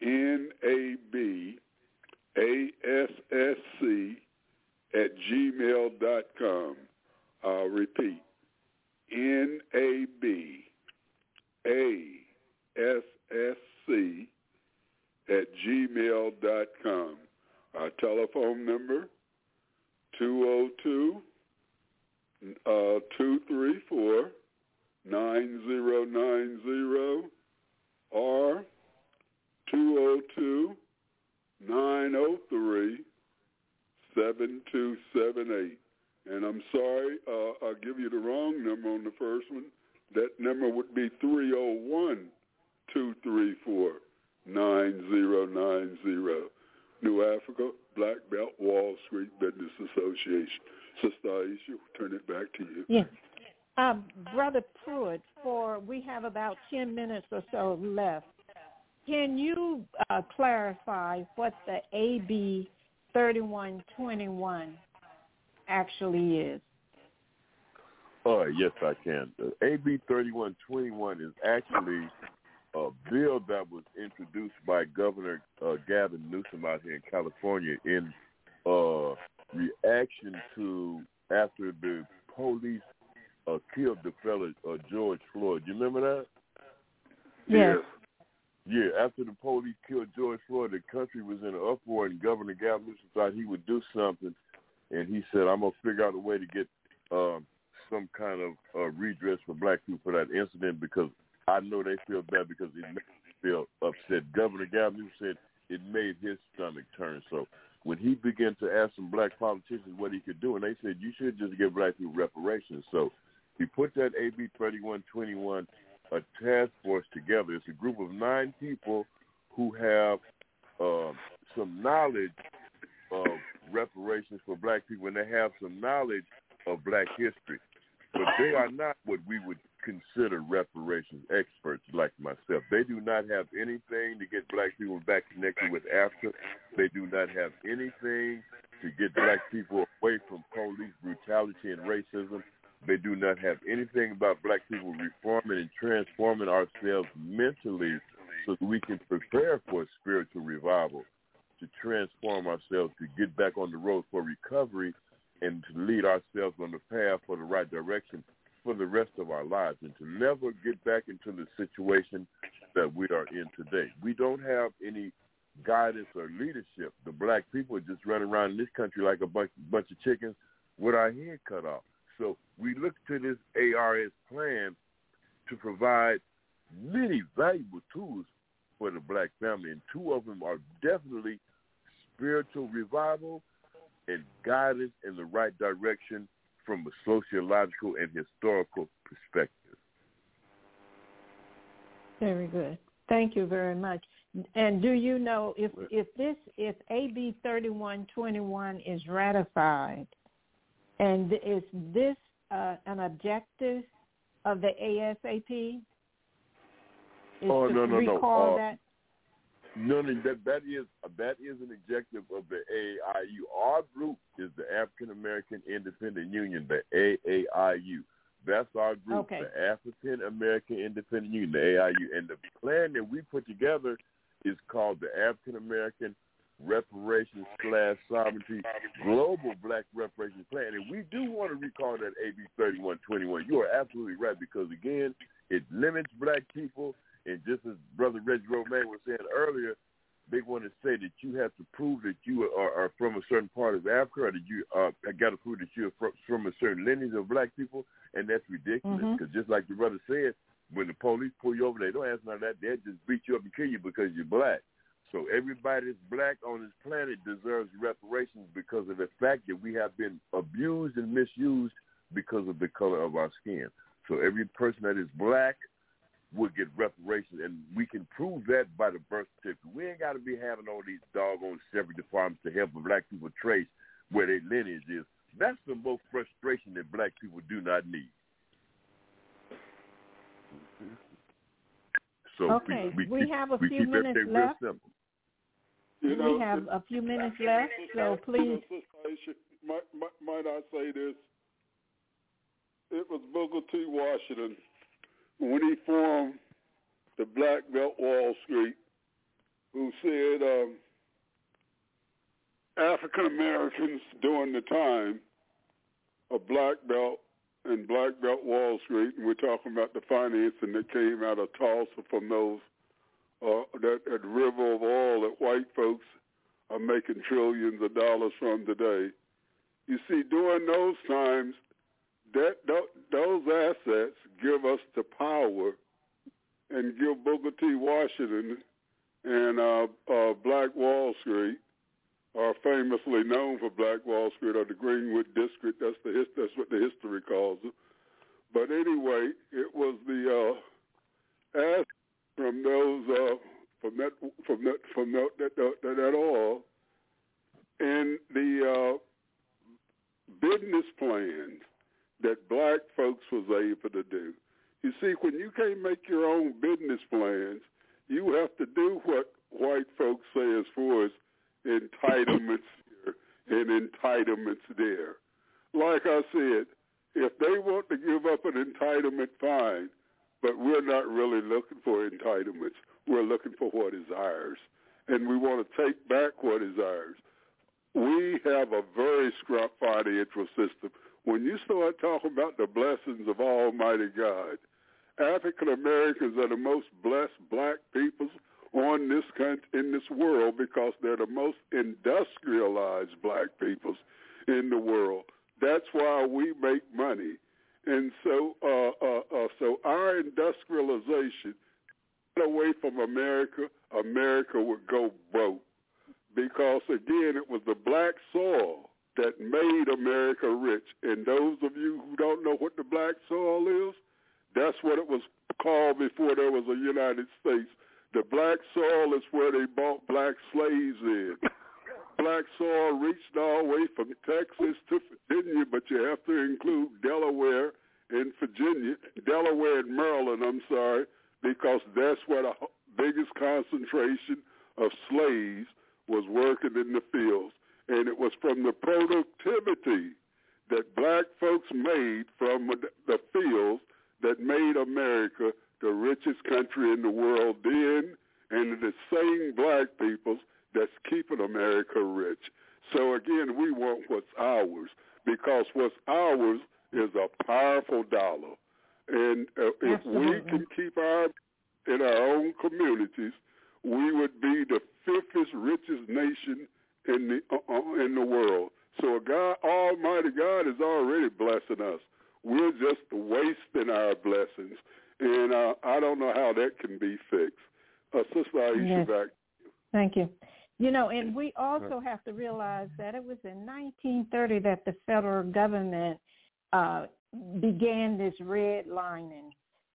NABASSC@gmail.com. I'll repeat, NABASSC@gmail.com. Our telephone number, 202-234-9090 or 202-903-7278. And I'm sorry, I'll give you the wrong number on the first one. That number would be 301-234-9090. New Africa, Black Belt, Wall Street Business Association. Sister Aisha, turn it back to you. Yes. Brother Pruitt, we have about 10 minutes or so left. Can you clarify what the AB 3121 actually is? Yes, I can. The AB 3121 is actually a bill that was introduced by Governor Gavin Newsom out here in California in reaction to after the police killed the fella George Floyd. You remember that? Yes. Yeah, after the police killed George Floyd, the country was in an uproar, and Governor Gavin Newsom thought he would do something, and he said, I'm going to figure out a way to get some kind of redress for black people for that incident, because I know they feel bad because it made them feel upset. Governor Gavin Newsom said it made his stomach turn. So when he began to ask some black politicians what he could do, and they said, you should just give black people reparations. So he put that AB 3121, a task force together. It's a group of 9 people who have some knowledge of reparations for black people, and they have some knowledge of black history. But they are not what we would consider reparations experts like myself. They do not have anything to get black people back connected with Africa. They do not have anything to get black people away from police brutality and racism. They do not have anything about black people reforming and transforming ourselves mentally so that we can prepare for a spiritual revival, to transform ourselves, to get back on the road for recovery, and to lead ourselves on the path for the right direction for the rest of our lives, and to never get back into the situation that we are in today. We don't have any guidance or leadership. The black people are just running around in this country like a bunch of chickens with our head cut off. So we look to this ARS plan to provide many valuable tools for the black family, and 2 of them are definitely spiritual revival and guidance in the right direction from a sociological and historical perspective. Very good. Thank you very much. And do you know if AB 3121 is ratified, and is this an objective of the ASAP? No. That? No, that is an objective of the AAIU. Our group is the African American Independent Union, the AAIU. That's our group, okay. The African American Independent Union, the AAIU. And the plan that we put together is called the African American Reparations / Sovereignty Global Black Reparations Plan. And we do want to recall that AB 3121. You are absolutely right, because, again, it limits black people. And just as Brother Reggie Romaine was saying earlier, they want to say that you have to prove that you are from a certain part of Africa, or that you got to prove that you're from a certain lineage of black people, and that's ridiculous. Because just like the brother said, when the police pull you over, they don't ask none of that. They just beat you up and kill you because you're black. So everybody that's black on this planet deserves reparations because of the fact that we have been abused and misused because of the color of our skin. So every person that is black would get reparations, and we can prove that by the birth certificate. We ain't got to be having all these doggone separate departments to help black people trace where their lineage is. That's the most frustration that black people do not need. So okay, we have a we few keep minutes everything left. real simple. We have a few minutes left, so please. Might I say this? It was Booker T. Washington when he formed the Black Belt Wall Street, who said African Americans during the time of Black Belt and Black Belt Wall Street, and we're talking about the financing that came out of Tulsa from those that river of oil that white folks are making trillions of dollars from today. You see, during those times, those assets give us the power and give Booker T. Washington and Black Wall Street, are famously known for Black Wall Street, or the Greenwood District. That's what the history calls it. But anyway, it was the assets from those from that oil and the business plans that black folks was able to do. You see, when you can't make your own business plans, you have to do what white folks say as far as entitlements here and entitlements there. Like I said, if they want to give up an entitlement, fine, but we're not really looking for entitlements. We're looking for what is ours, and we want to take back what is ours. We have a very scrap financial system. When you start talking about the blessings of Almighty God, African Americans are the most blessed black peoples on this country, in this world, because they're the most industrialized black peoples in the world. That's why we make money. And so so our industrialization away from America, America would go broke. Because, again, it was the black soil that made America rich. And those of you who don't know what the black soil is, that's what it was called before there was a United States. The black soil is where they bought black slaves in. Black soil reached all the way from Texas to Virginia, but you have to include Delaware and Maryland, because that's where the biggest concentration of slaves was working in the fields. And it was from the productivity that black folks made from the fields that made America the richest country in the world then, and the same black peoples that's keeping America rich. So again, we want what's ours, because what's ours is a powerful dollar. And if we can keep in our own communities, we would be the fifth richest nation in the world. So Almighty God is already blessing us. We're just wasting our blessings, and I don't know how that can be fixed. Sister Aisha, back. Thank you. You know, and we also have to realize that it was in 1930 that the federal government began this redlining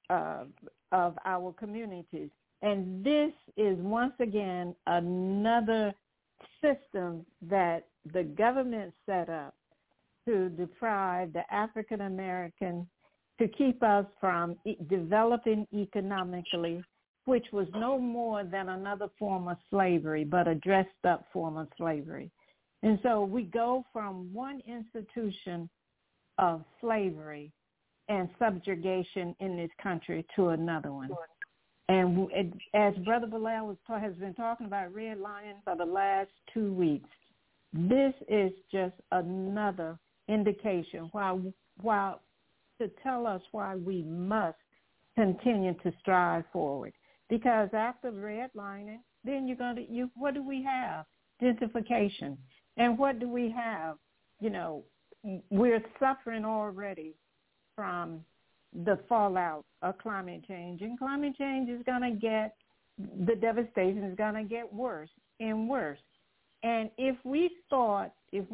of our communities. And this is, once again, another system that the government set up to deprive the African American, to keep us from developing economically, which was no more than another form of slavery, but a dressed up form of slavery. And so we go from one institution of slavery and subjugation in this country to another one. And as Brother Bilal has been talking about redlining for the last 2 weeks, this is just another indication why to tell us why we must continue to strive forward. Because after redlining, then what do we have? Gentrification. And what do we have? You know, we're suffering already from the fallout of climate change. And climate change is going to get, the devastation is going to get worse and worse. And if we thought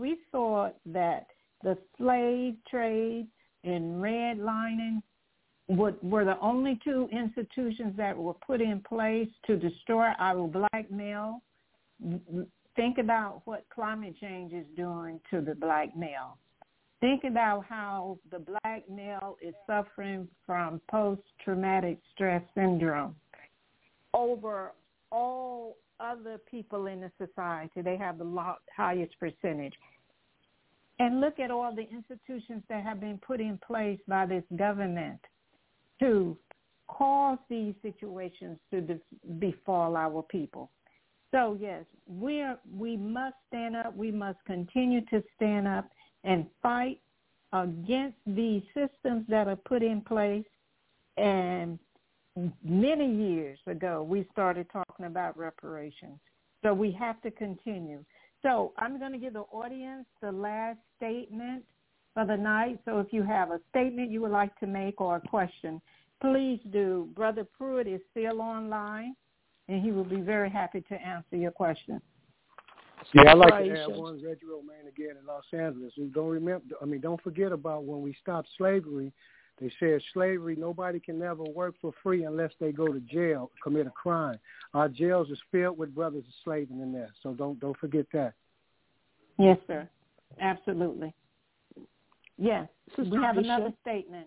that the slave trade and redlining were the only two institutions that were put in place to destroy our black male, think about what climate change is doing to the black male. Think about how the black male is suffering from post-traumatic stress syndrome over all other people in the society. They have the highest percentage. And look at all the institutions that have been put in place by this government to cause these situations to befall our people. So, yes, we must stand up. We must continue to stand up and fight against these systems that are put in place. And many years ago, we started talking about reparations. So we have to continue. So I'm going to give the audience the last statement for the night. So if you have a statement you would like to make or a question, please do. Brother Pruitt is still online, and he will be very happy to answer your question. Yeah, I'd like to add one. Reggie Romaine again in Los Angeles. And don't forget about when we stopped slavery. They said slavery, nobody can never work for free unless they go to jail, commit a crime. Our jails is filled with brothers enslaving in there, so don't forget that. Yes, sir. Absolutely. Yes. Sister We have Alicia, another statement.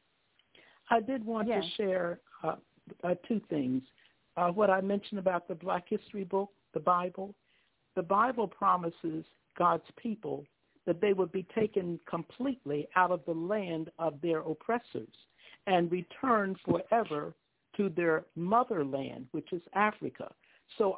I did want to share two things. What I mentioned about the Black History book, the Bible. The Bible promises God's people that they would be taken completely out of the land of their oppressors and return forever to their motherland, which is Africa. So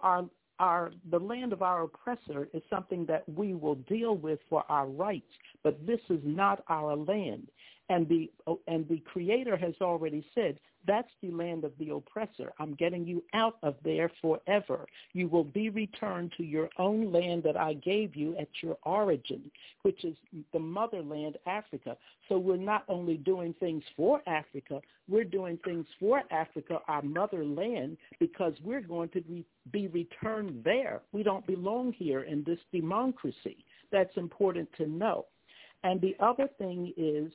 the land of our oppressor is something that we will deal with for our rights, but this is not our land. And the Creator has already said, that's the land of the oppressor. I'm getting you out of there forever. You will be returned to your own land that I gave you at your origin, which is the motherland, Africa. So we're not only doing things for Africa, we're doing things for Africa, our motherland, because we're going to be returned there. We don't belong here in this democracy. That's important to know. And the other thing is,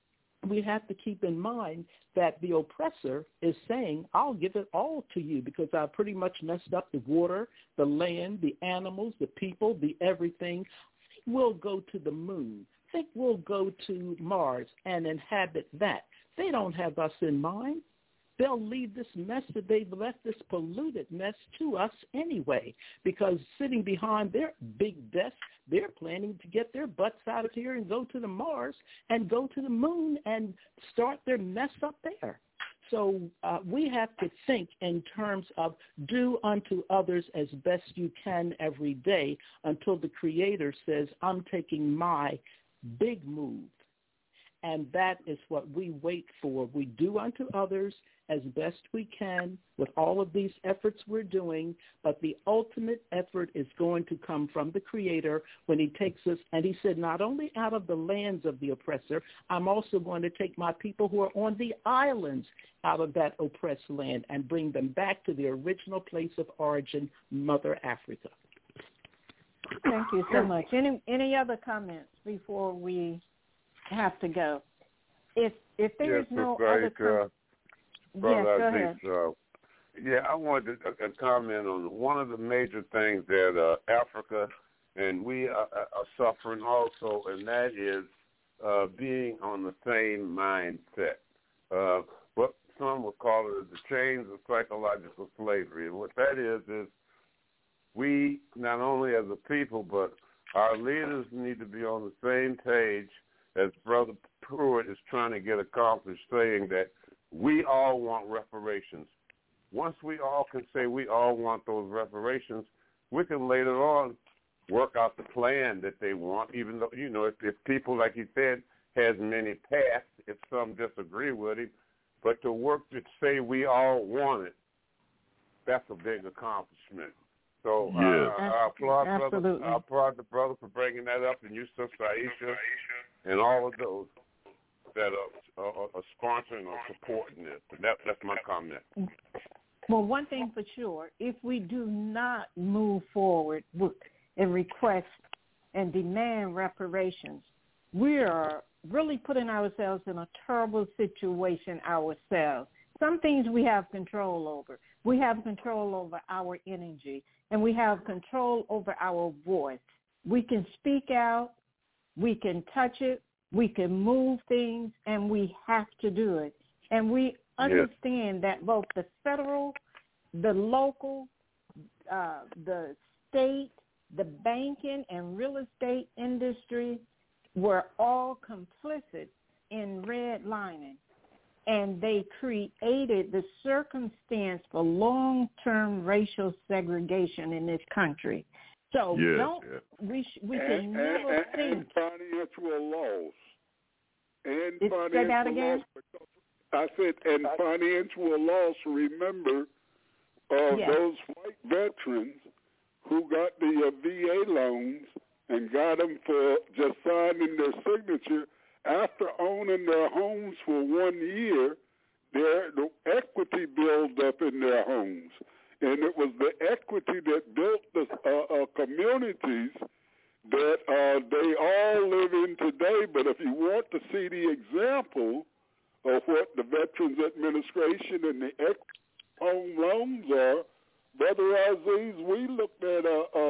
we have to keep in mind that the oppressor is saying, I'll give it all to you because I pretty much messed up the water, the land, the animals, the people, the everything. We'll go to the moon. Think we'll go to Mars and inhabit that. They don't have us in mind. They'll leave this mess that they've left, this polluted mess, to us anyway, because sitting behind their big desk, they're planning to get their butts out of here and go to the Mars and go to the moon and start their mess up there. So we have to think in terms of do unto others as best you can every day until the Creator says, I'm taking my big move. And that is what we wait for. We do unto others as best we can with all of these efforts we're doing, but the ultimate effort is going to come from the Creator when he takes us, and he said, not only out of the lands of the oppressor, I'm also going to take my people who are on the islands out of that oppressed land and bring them back to their original place of origin, Mother Africa. Thank you so much. Any other comments before we have to go? If there is no other comments. Yes, go ahead. I wanted to comment on one of the major things that Africa and we are suffering also, and that is being on the same mindset. What some would call it the chains of psychological slavery. And what that is we, not only as a people, but our leaders need to be on the same page as Brother Pruitt is trying to get accomplished, saying that we all want reparations. Once we all can say we all want those reparations, we can later on work out the plan that they want, even though, if people, like he said, has many paths, if some disagree with him, but to work to say we all want it, that's a big accomplishment. So I applaud the brother for bringing that up, and you, Sister Aisha, and all of those that are sponsoring or supporting this. That's my comment. Well, one thing for sure, if we do not move forward and request and demand reparations, we are really putting ourselves in a terrible situation ourselves. Some things we have control over. We have control over our energy, and we have control over our voice. We can speak out. We can touch it. We can move things, and we have to do it. And we understand that both the federal, the local, the state, the banking and real estate industry were all complicit in redlining. And they created the circumstance for long-term racial segregation in this country. So we can never think. And financial loss. And say that again? Loss. I said, and financial loss. Remember, those white veterans who got the VA loans and got them for just signing their signature after owning their homes for 1 year, the equity built up in their homes. And it was the equity that built the communities that they all live in today. But if you want to see the example of what the Veterans Administration and the home loans are, Brother Aziz, we looked at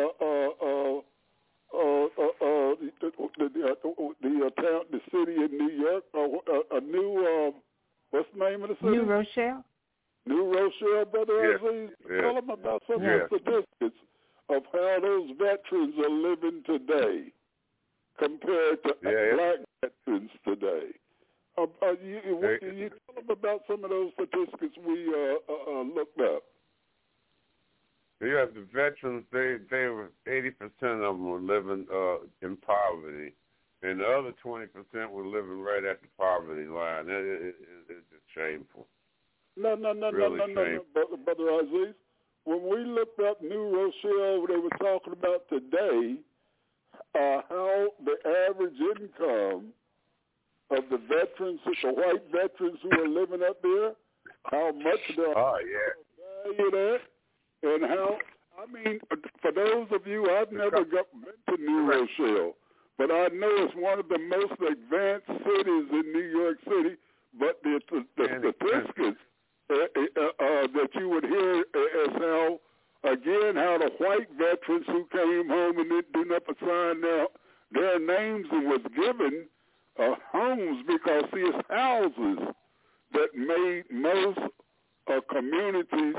the city in New York, a new, what's the name of the city? New Rochelle. New Rochelle, Brother Aziz. Tell them about some of the statistics of how those veterans are living today compared to black veterans today. You tell them about some of those statistics we looked up. Yeah, the veterans, they were 80% of them were living in poverty, and the other 20% were living right at the poverty line. It's just shameful. No, Brother Aziz. When we looked up New Rochelle, they were talking about today how the average income of the veterans, the white veterans who are living up there, how much they're value that, and how, I mean, for those of you, I've never been to New Rochelle, but I know it's one of the most advanced cities in New York City, but the statistics that you would hear is how, again, how the white veterans who came home and didn't have to sign their names and was given homes, because see, it's houses that made most communities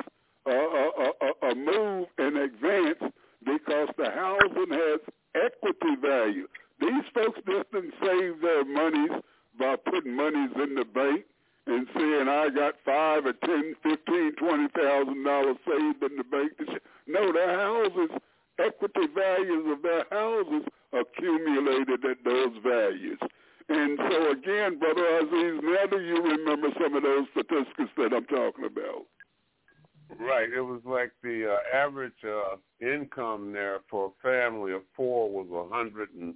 move and advance, because the housing has equity value. These folks just didn't save their monies by putting monies in the bank and saying, I got $5 or $10, $15, $20,000 saved in the bank. No, their houses, equity values of their houses accumulated at those values. And so again, Brother Aziz, now do you remember some of those statistics that I'm talking about? Right. It was like the average income there for a family of four was $108,000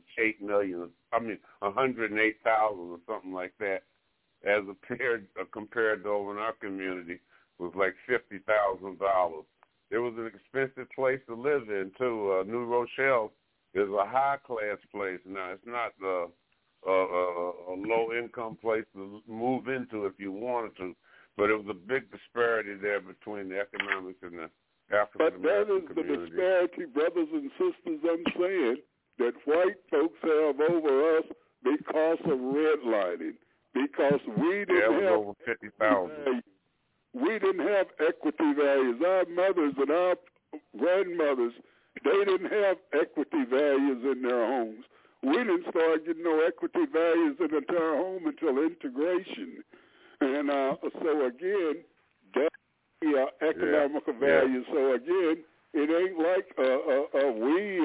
or something like that, as compared to over in our community was like $50,000. It was an expensive place to live in too. New Rochelle is a high class place now. It's not a low income place to move into if you wanted to. But it was a big disparity there between the economics and the African American community. But that is the disparity, brothers and sisters, I'm saying, that white folks have over us because of redlining, because we didn't have over 50,000. We didn't have equity values. Our mothers and our grandmothers, they didn't have equity values in their homes. We didn't start getting no equity values in our home until integration. And so, again, that's the economical value. So, again, it ain't like we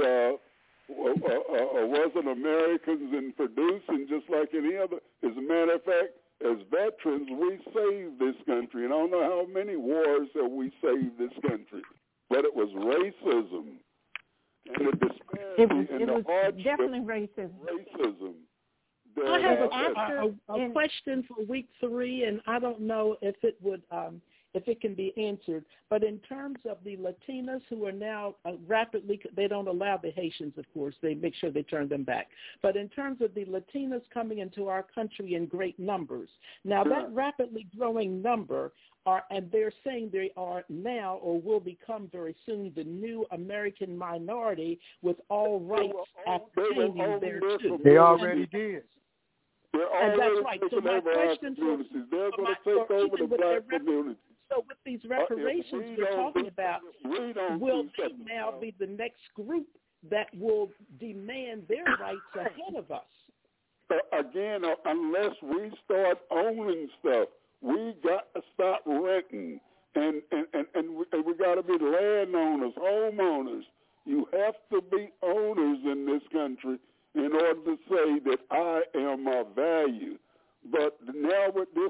wasn't Americans in producing just like any other. As a matter of fact, as veterans, we saved this country. And I don't know how many wars that we saved this country. But it was racism and the disparity and the hardship. It was definitely racism. I have a question for week 3, and I don't know if it would, if it can be answered. But in terms of the Latinas who are now rapidly, they don't allow the Haitians, of course. They make sure they turn them back. But in terms of the Latinas coming into our country in great numbers, now that rapidly growing number, and they're saying they are now or will become very soon the new American minority with all rights appertaining thereto. They already did. And that's right. So my question to they're going to take over the black community. So with these reparations we're talking about, will they now be the next group that will demand their rights ahead of us? Again, unless we start owning stuff, we got to stop renting, and we got to be landowners, homeowners. You have to be owners in this country in order to say that I am of value. But now with this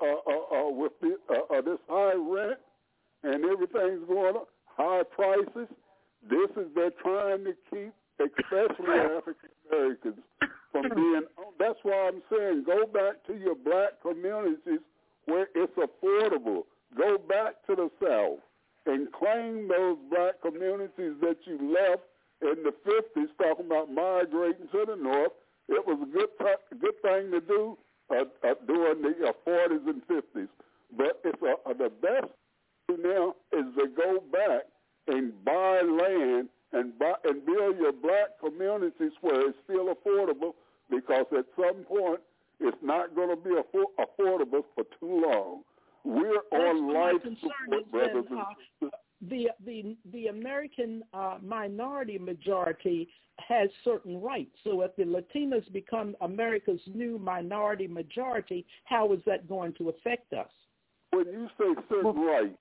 this high rent and everything's going up, high prices, this is they're trying to keep, especially African Americans, from being. That's why I'm saying go back to your black communities where it's affordable. Go back to the South and claim those black communities that you left in the 50s, talking about migrating to the North. It was a good thing to do during the 40s and 50s. But it's the best now is to go back and buy land and build your black communities where it's still affordable, because at some point it's not going to be affordable for too long. We're on life support, brothers and sisters. The American minority majority has certain rights. So if the Latinos become America's new minority majority, how is that going to affect us? When you say certain rights,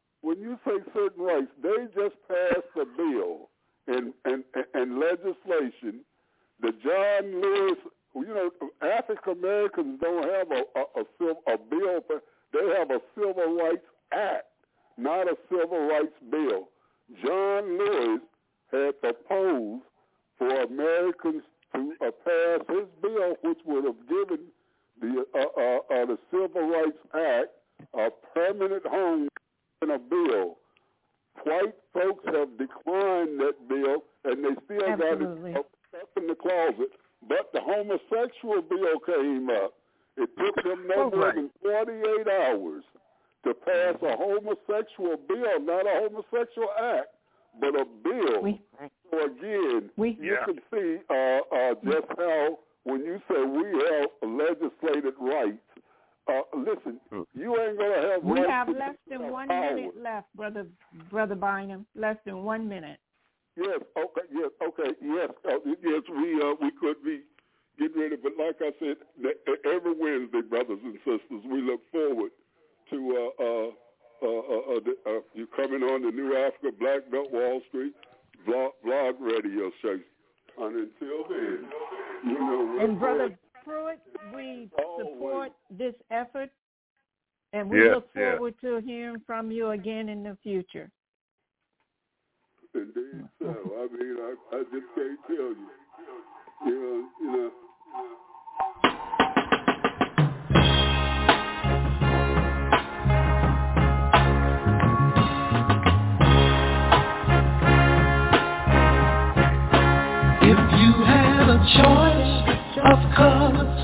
they just passed a bill and legislation. The John Lewis, African Americans don't have a bill. They have a Civil Rights Act, not a Civil Rights Bill. John Lewis had proposed for Americans to pass his bill, which would have given the Civil Rights Act a permanent home in a bill. White folks have declined that bill, and they still got it stuck in the closet. But the homosexual bill came up. It took them no more than 48 hours to pass a homosexual bill, not a homosexual act, but a bill. So again, you can see just how when you say we have legislated rights, listen, you ain't going to have We rights. have less than 1 minute left, Brother Bynum. Less than 1 minute. Yes. Okay. Yes. We could be getting ready, but like I said, every Wednesday, brothers and sisters, we look forward to you coming on the New Africa Black Belt Wall Street blog radio show. And until then, and Brother Pruitt, we support this effort, and we look forward to hearing from you again in the future. Indeed, so I just can't tell you. If you had a choice of colors,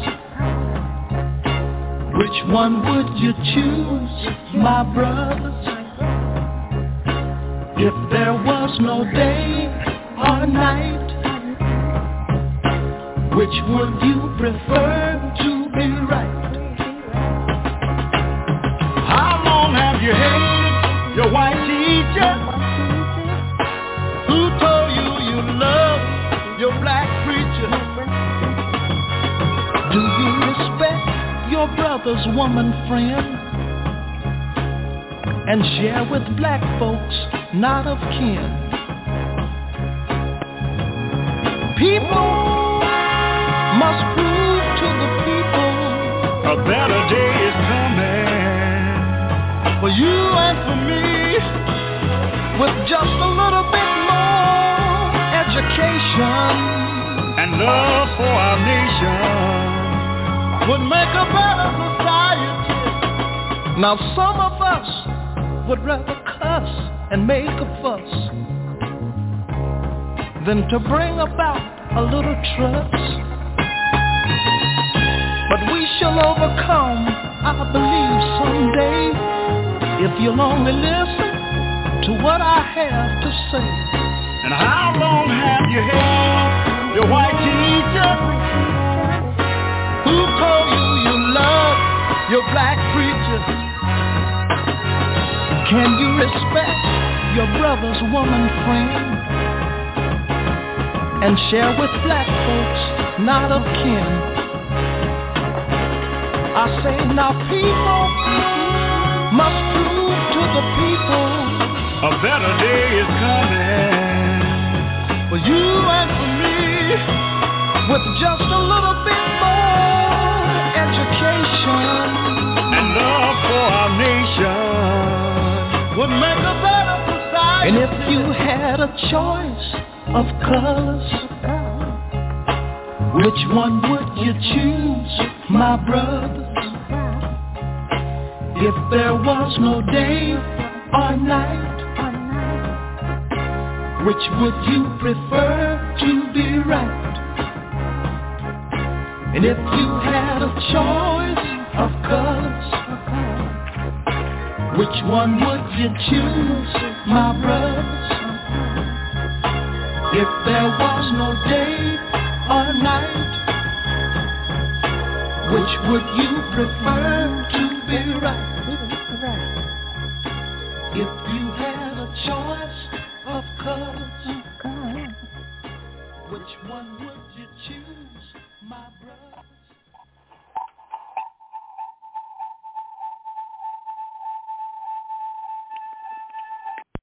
which one would you choose, my brothers? If there was no day or night, which would you prefer to be right? How long have you hated your white teacher who told you you love your black preacher? Do you respect your brother's woman friend and share with black folks not of kin? People must prove to the people a better day is coming for you and for me, with just a little bit more education and love for our nation would make a better society. Now some of us would rather cuss and make a fuss than to bring about a little trust. But we shall overcome, I believe, someday, if you'll only listen to what I have to say. And how long have you had your white teacher who told brother's woman friend, and share with black folks not of kin. I say now people must prove to the people a better day is coming for you and for me, with just a little bit more education and love for our nation would make a better society. And if you had a choice of colors, which one would you choose, my brothers? If there was no day or night, which would you prefer to be right? And if you had a choice of colors, which one would you choose, my brothers? If there was no day or night, which would you prefer to be right? If you had a choice of colors, which one would you choose?